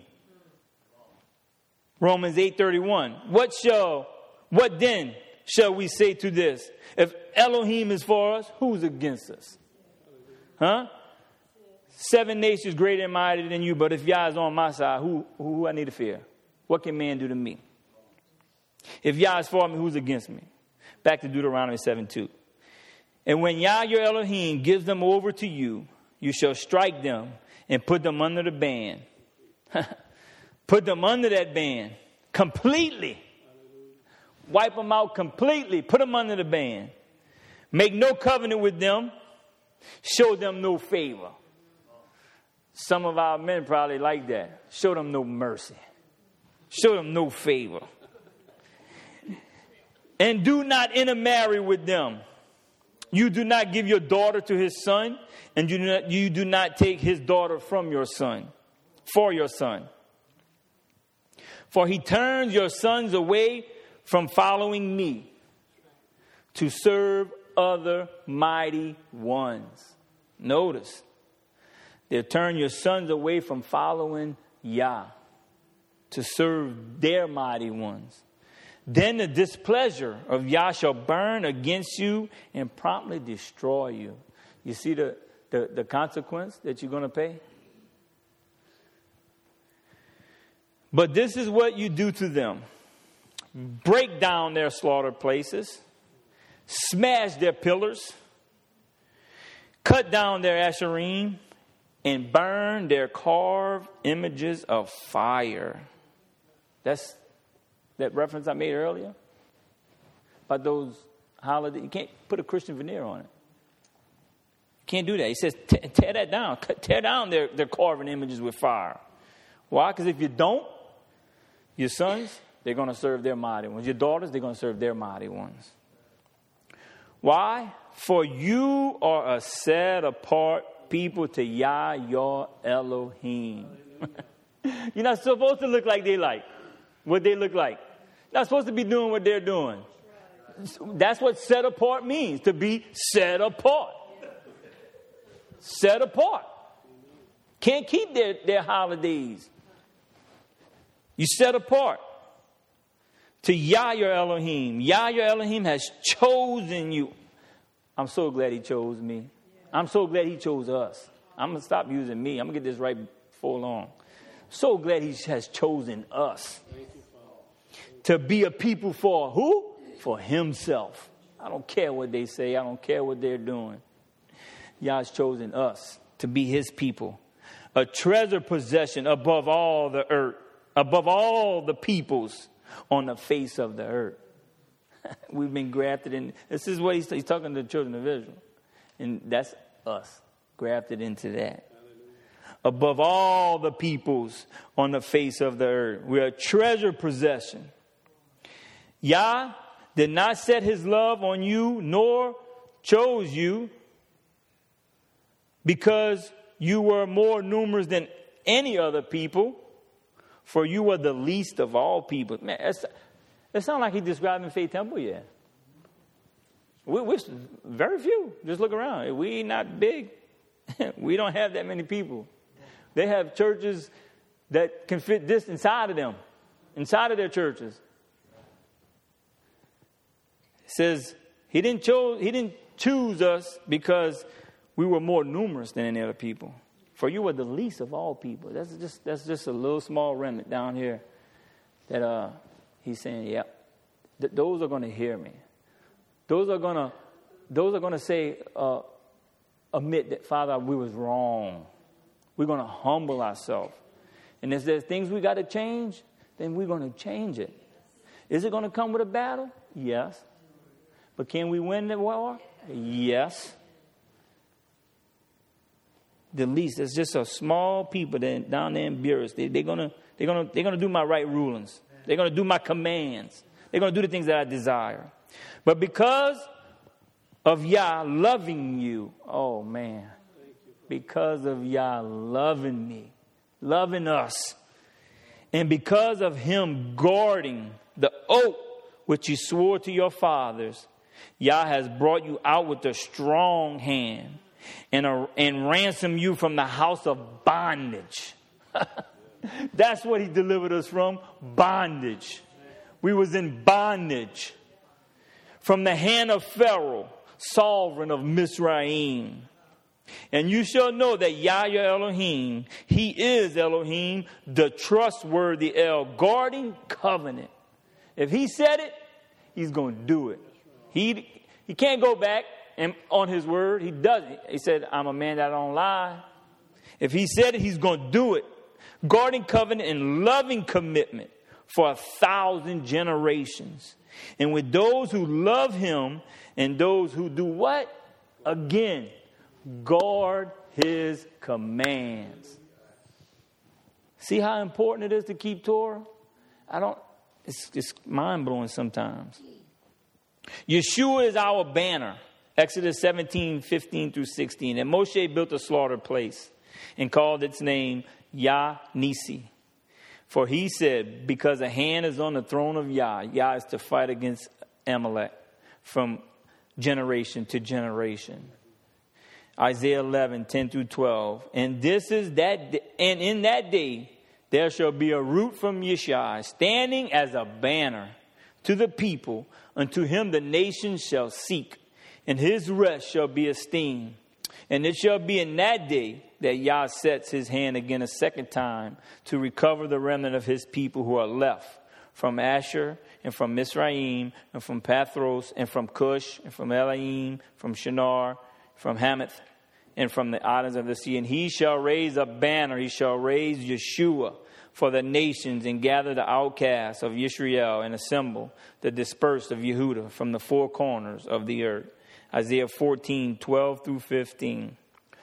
Romans eight thirty-one. What shall, what then shall we say to this? If Elohim is for us, who's against us? Huh? Seven nations greater and mightier than you, but if Yah is on my side, who, who I need to fear? What can man do to me? If Yah is for me, who's against me? Back to Deuteronomy seven two. And when Yah your Elohim gives them over to you, you shall strike them and put them under the ban. Put them under that ban completely. Wipe them out completely. Put them under the ban. Make no covenant with them. Show them no favor. Some of our men probably like that. Show them no mercy. Show them no favor. And do not intermarry with them. You do not give your daughter to his son, and you do not, you do not take his daughter from your son, for your son. For he turns your sons away from following me to serve other mighty ones. Notice, they'll turn your sons away from following Yah to serve their mighty ones. Then the displeasure of Yah shall burn against you and promptly destroy you. You see the, the, the consequence that you're going to pay? But this is what you do to them. Break down their slaughter places. Smash their pillars. Cut down their asherim. And burn their carved images of fire. That's that reference I made earlier about those holidays. You can't put a Christian veneer on it. You can't do that. He says, tear that down. Tear down their, their carving images with fire. Why? Because if you don't, your sons, they're going to serve their mighty ones. Your daughters, they're going to serve their mighty ones. Why? For you are a set apart people to Yah, your Elohim. You're not supposed to look like they like. What they look like. Not supposed to be doing what they're doing. That's what set apart means, to be set apart. Set apart. Can't keep their, their holidays. You set apart to Yah, your Elohim. Yah, your Elohim has chosen you. I'm so glad he chose me. I'm so glad he chose us. I'm going to stop using me. I'm going to get this right before long. So glad he has chosen us. To be a people for who? For himself. I don't care what they say. I don't care what they're doing. Yah's chosen us to be his people. A treasure possession above all the earth. Above all the peoples on the face of the earth. We've been grafted in. This is what he's, he's talking to the children of Israel. And that's us. Grafted into that. Above all the peoples on the face of the earth. We're a treasure possession. Yah did not set his love on you, nor chose you, because you were more numerous than any other people, for you were the least of all people. Man, it sounds like he's describing Faith Temple, yeah. We, we're very few. Just look around. We not big. We don't have that many people. They have churches that can fit this inside of them, inside of their churches. It says he didn't choose, he didn't choose us because we were more numerous than any other people. For you were the least of all people. That's just that's just a little small remnant down here that uh, he's saying, yeah, th- those are going to hear me. Those are going to those are going to say, uh, admit that, Father, we was wrong. We're going to humble ourselves. And if there's things we got to change, then we're going to change it. Is it going to come with a battle? Yes. But can we win the war? Yes. The least, it's just a small people that down there in Beerus. They, they're gonna, they're gonna, they're gonna do my right rulings. They're gonna do my commands. They're gonna do the things that I desire. But because of Yah loving you, oh man, because of Yah loving me, loving us, and because of him guarding the oath which he swore to your fathers, Yah has brought you out with a strong hand and, a, and ransomed you from the house of bondage. That's what he delivered us from, bondage. We was in bondage from the hand of Pharaoh, sovereign of Mizraim. And you shall know that Yah, your Elohim, he is Elohim, the trustworthy El, guarding covenant. If he said it, he's going to do it. He he can't go back and on his word. He doesn't. He said, I'm a man that don't lie. If he said it, he's going to do it. Guarding covenant and loving commitment for a thousand generations. And with those who love him and those who do what? Again, guard his commands. See how important it is to keep Torah? I don't, it's, it's mind-blowing sometimes. Yeshua is our banner. Exodus seventeen, fifteen through sixteen. And Moshe built a slaughter place and called its name Yah Nisi. For he said, because a hand is on the throne of Yah, Yah is to fight against Amalek from generation to generation. Isaiah eleven, ten through twelve. And this is that, and in that day there shall be a root from Yeshai, standing as a banner to the people. Unto him the nations shall seek, and his rest shall be esteemed. And it shall be in that day that Yah sets his hand again a second time to recover the remnant of his people who are left from Asher and from Mizraim and from Pathros and from Cush and from Elaim, from Shinar, from Hamath, and from the islands of the sea. And he shall raise a banner, he shall raise Yeshua for the nations, and gather the outcasts of Yisrael, and assemble the dispersed of Yehudah from the four corners of the earth. Isaiah fourteen, twelve through fifteen.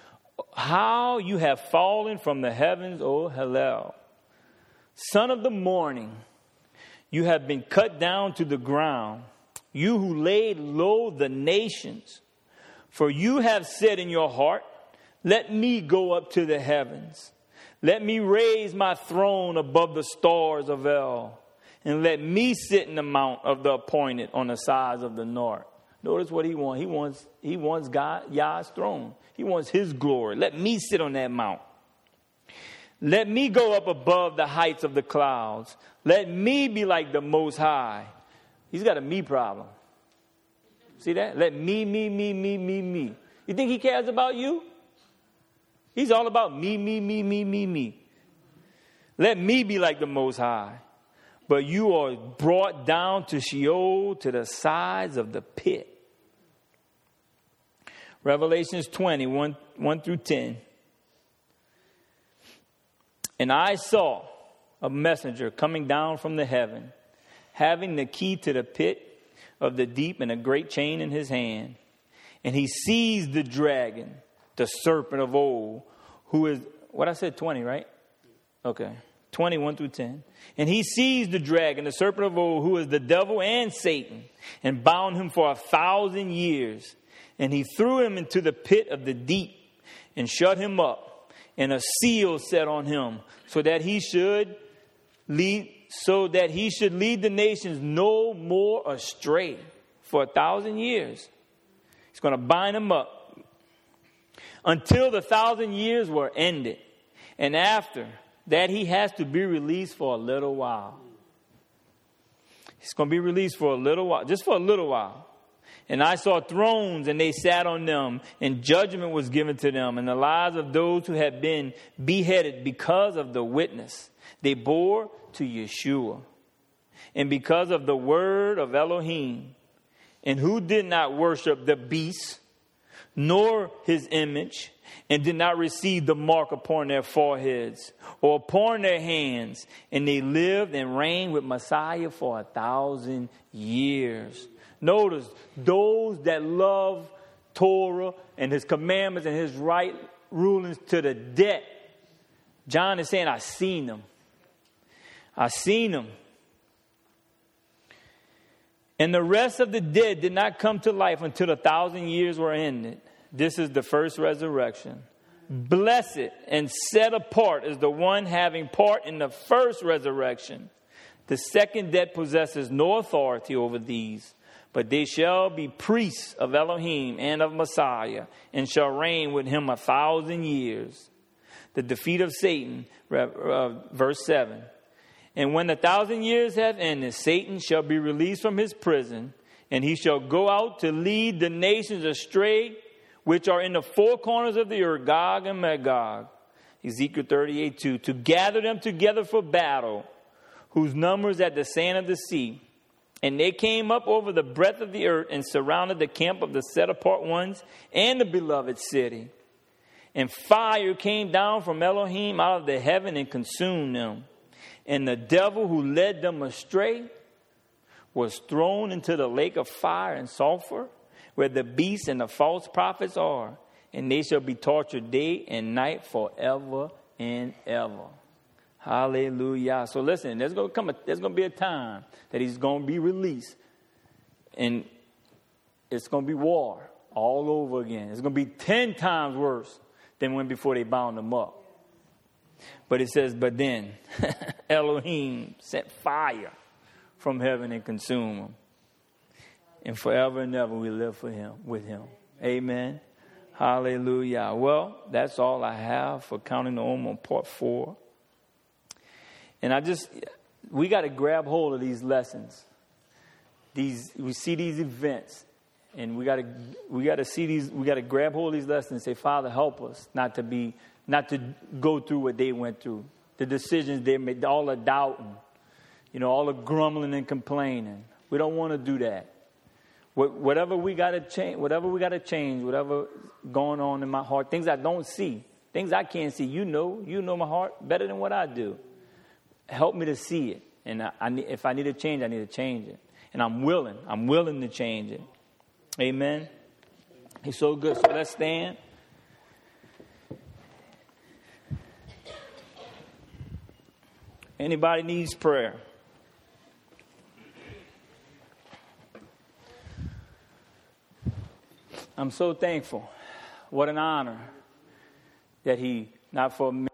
How you have fallen from the heavens, O Hallel, son of the morning. You have been cut down to the ground, you who laid low the nations. For you have said in your heart, let me go up to the heavens. Let me raise my throne above the stars of El, and let me sit in the mount of the appointed on the sides of the north. Notice what he wants. He wants, he wants God, Yah's throne. He wants his glory. Let me sit on that mount. Let me go up above the heights of the clouds. Let me be like the Most High. He's got a me problem. See that? Let me, me, me, me, me, me. You think he cares about you? He's all about me, me, me, me, me, me. Let me be like the Most High. But you are brought down to Sheol, to the sides of the pit. Revelations twenty, one, one through ten. And I saw a messenger coming down from the heaven, having the key to the pit of the deep and a great chain in his hand. And he seized the dragon, the serpent of old, who is, what I said, twenty, right? Okay, twenty-one through ten. And he seized the dragon, the serpent of old, who is the devil and Satan, and bound him for a thousand years. And he threw him into the pit of the deep and shut him up, and a seal set on him, so that he should lead, so that he should lead the nations no more astray for a thousand years. He's going to bind him up until the thousand years were ended. And after that, he has to be released for a little while. He's going to be released for a little while, just for a little while. And I saw thrones, and they sat on them, and judgment was given to them, and the lives of those who had been beheaded because of the witness they bore to Yeshua, and because of the word of Elohim, and who did not worship the beast, nor his image, and did not receive the mark upon their foreheads or upon their hands. And they lived and reigned with Messiah for a thousand years. Notice, those that love Torah and his commandments and his right rulings to the death. John is saying, I seen them. I seen them. And the rest of the dead did not come to life until the thousand years were ended. This is the first resurrection. Blessed and set apart is the one having part in the first resurrection. The second death possesses no authority over these, but they shall be priests of Elohim and of Messiah, and shall reign with him a thousand years. The defeat of Satan, uh, verse seven. And when the thousand years have ended, Satan shall be released from his prison, and he shall go out to lead the nations astray, which are in the four corners of the earth, Gog and Magog. Ezekiel thirty-eight two. To gather them together for battle, whose number is at the sand of the sea. And they came up over the breadth of the earth and surrounded the camp of the set-apart ones and the beloved city. And fire came down from Elohim out of the heaven and consumed them. And the devil who led them astray was thrown into the lake of fire and sulfur, where the beasts and the false prophets are. And they shall be tortured day and night forever and ever. Hallelujah. So listen, there's going to come a, there's going to be a time that he's going to be released. And it's going to be war all over again. It's going to be ten times worse than when before they bound him up. But it says, but then Elohim sent fire from heaven and consumed him. And forever and ever we live for him, with him. Amen. Hallelujah. Well, that's all I have for Counting the Omer on part four. And I just, we got to grab hold of these lessons. These, we see these events, and we got to, we got to see these, we got to grab hold of these lessons and say, Father, help us not to be, not to go through what they went through. The decisions they made, all the doubting, you know, all the grumbling and complaining. We don't want to do that. Whatever we got to change, whatever we got to change, whatever going on in my heart, things I don't see, things I can't see. You know, you know my heart better than what I do. Help me to see it. And I, I, if I need to change, I need to change it. And I'm willing. I'm willing to change it. Amen. He's so good. So let's stand. Anybody needs prayer? I'm so thankful. What an honor that he, not for me.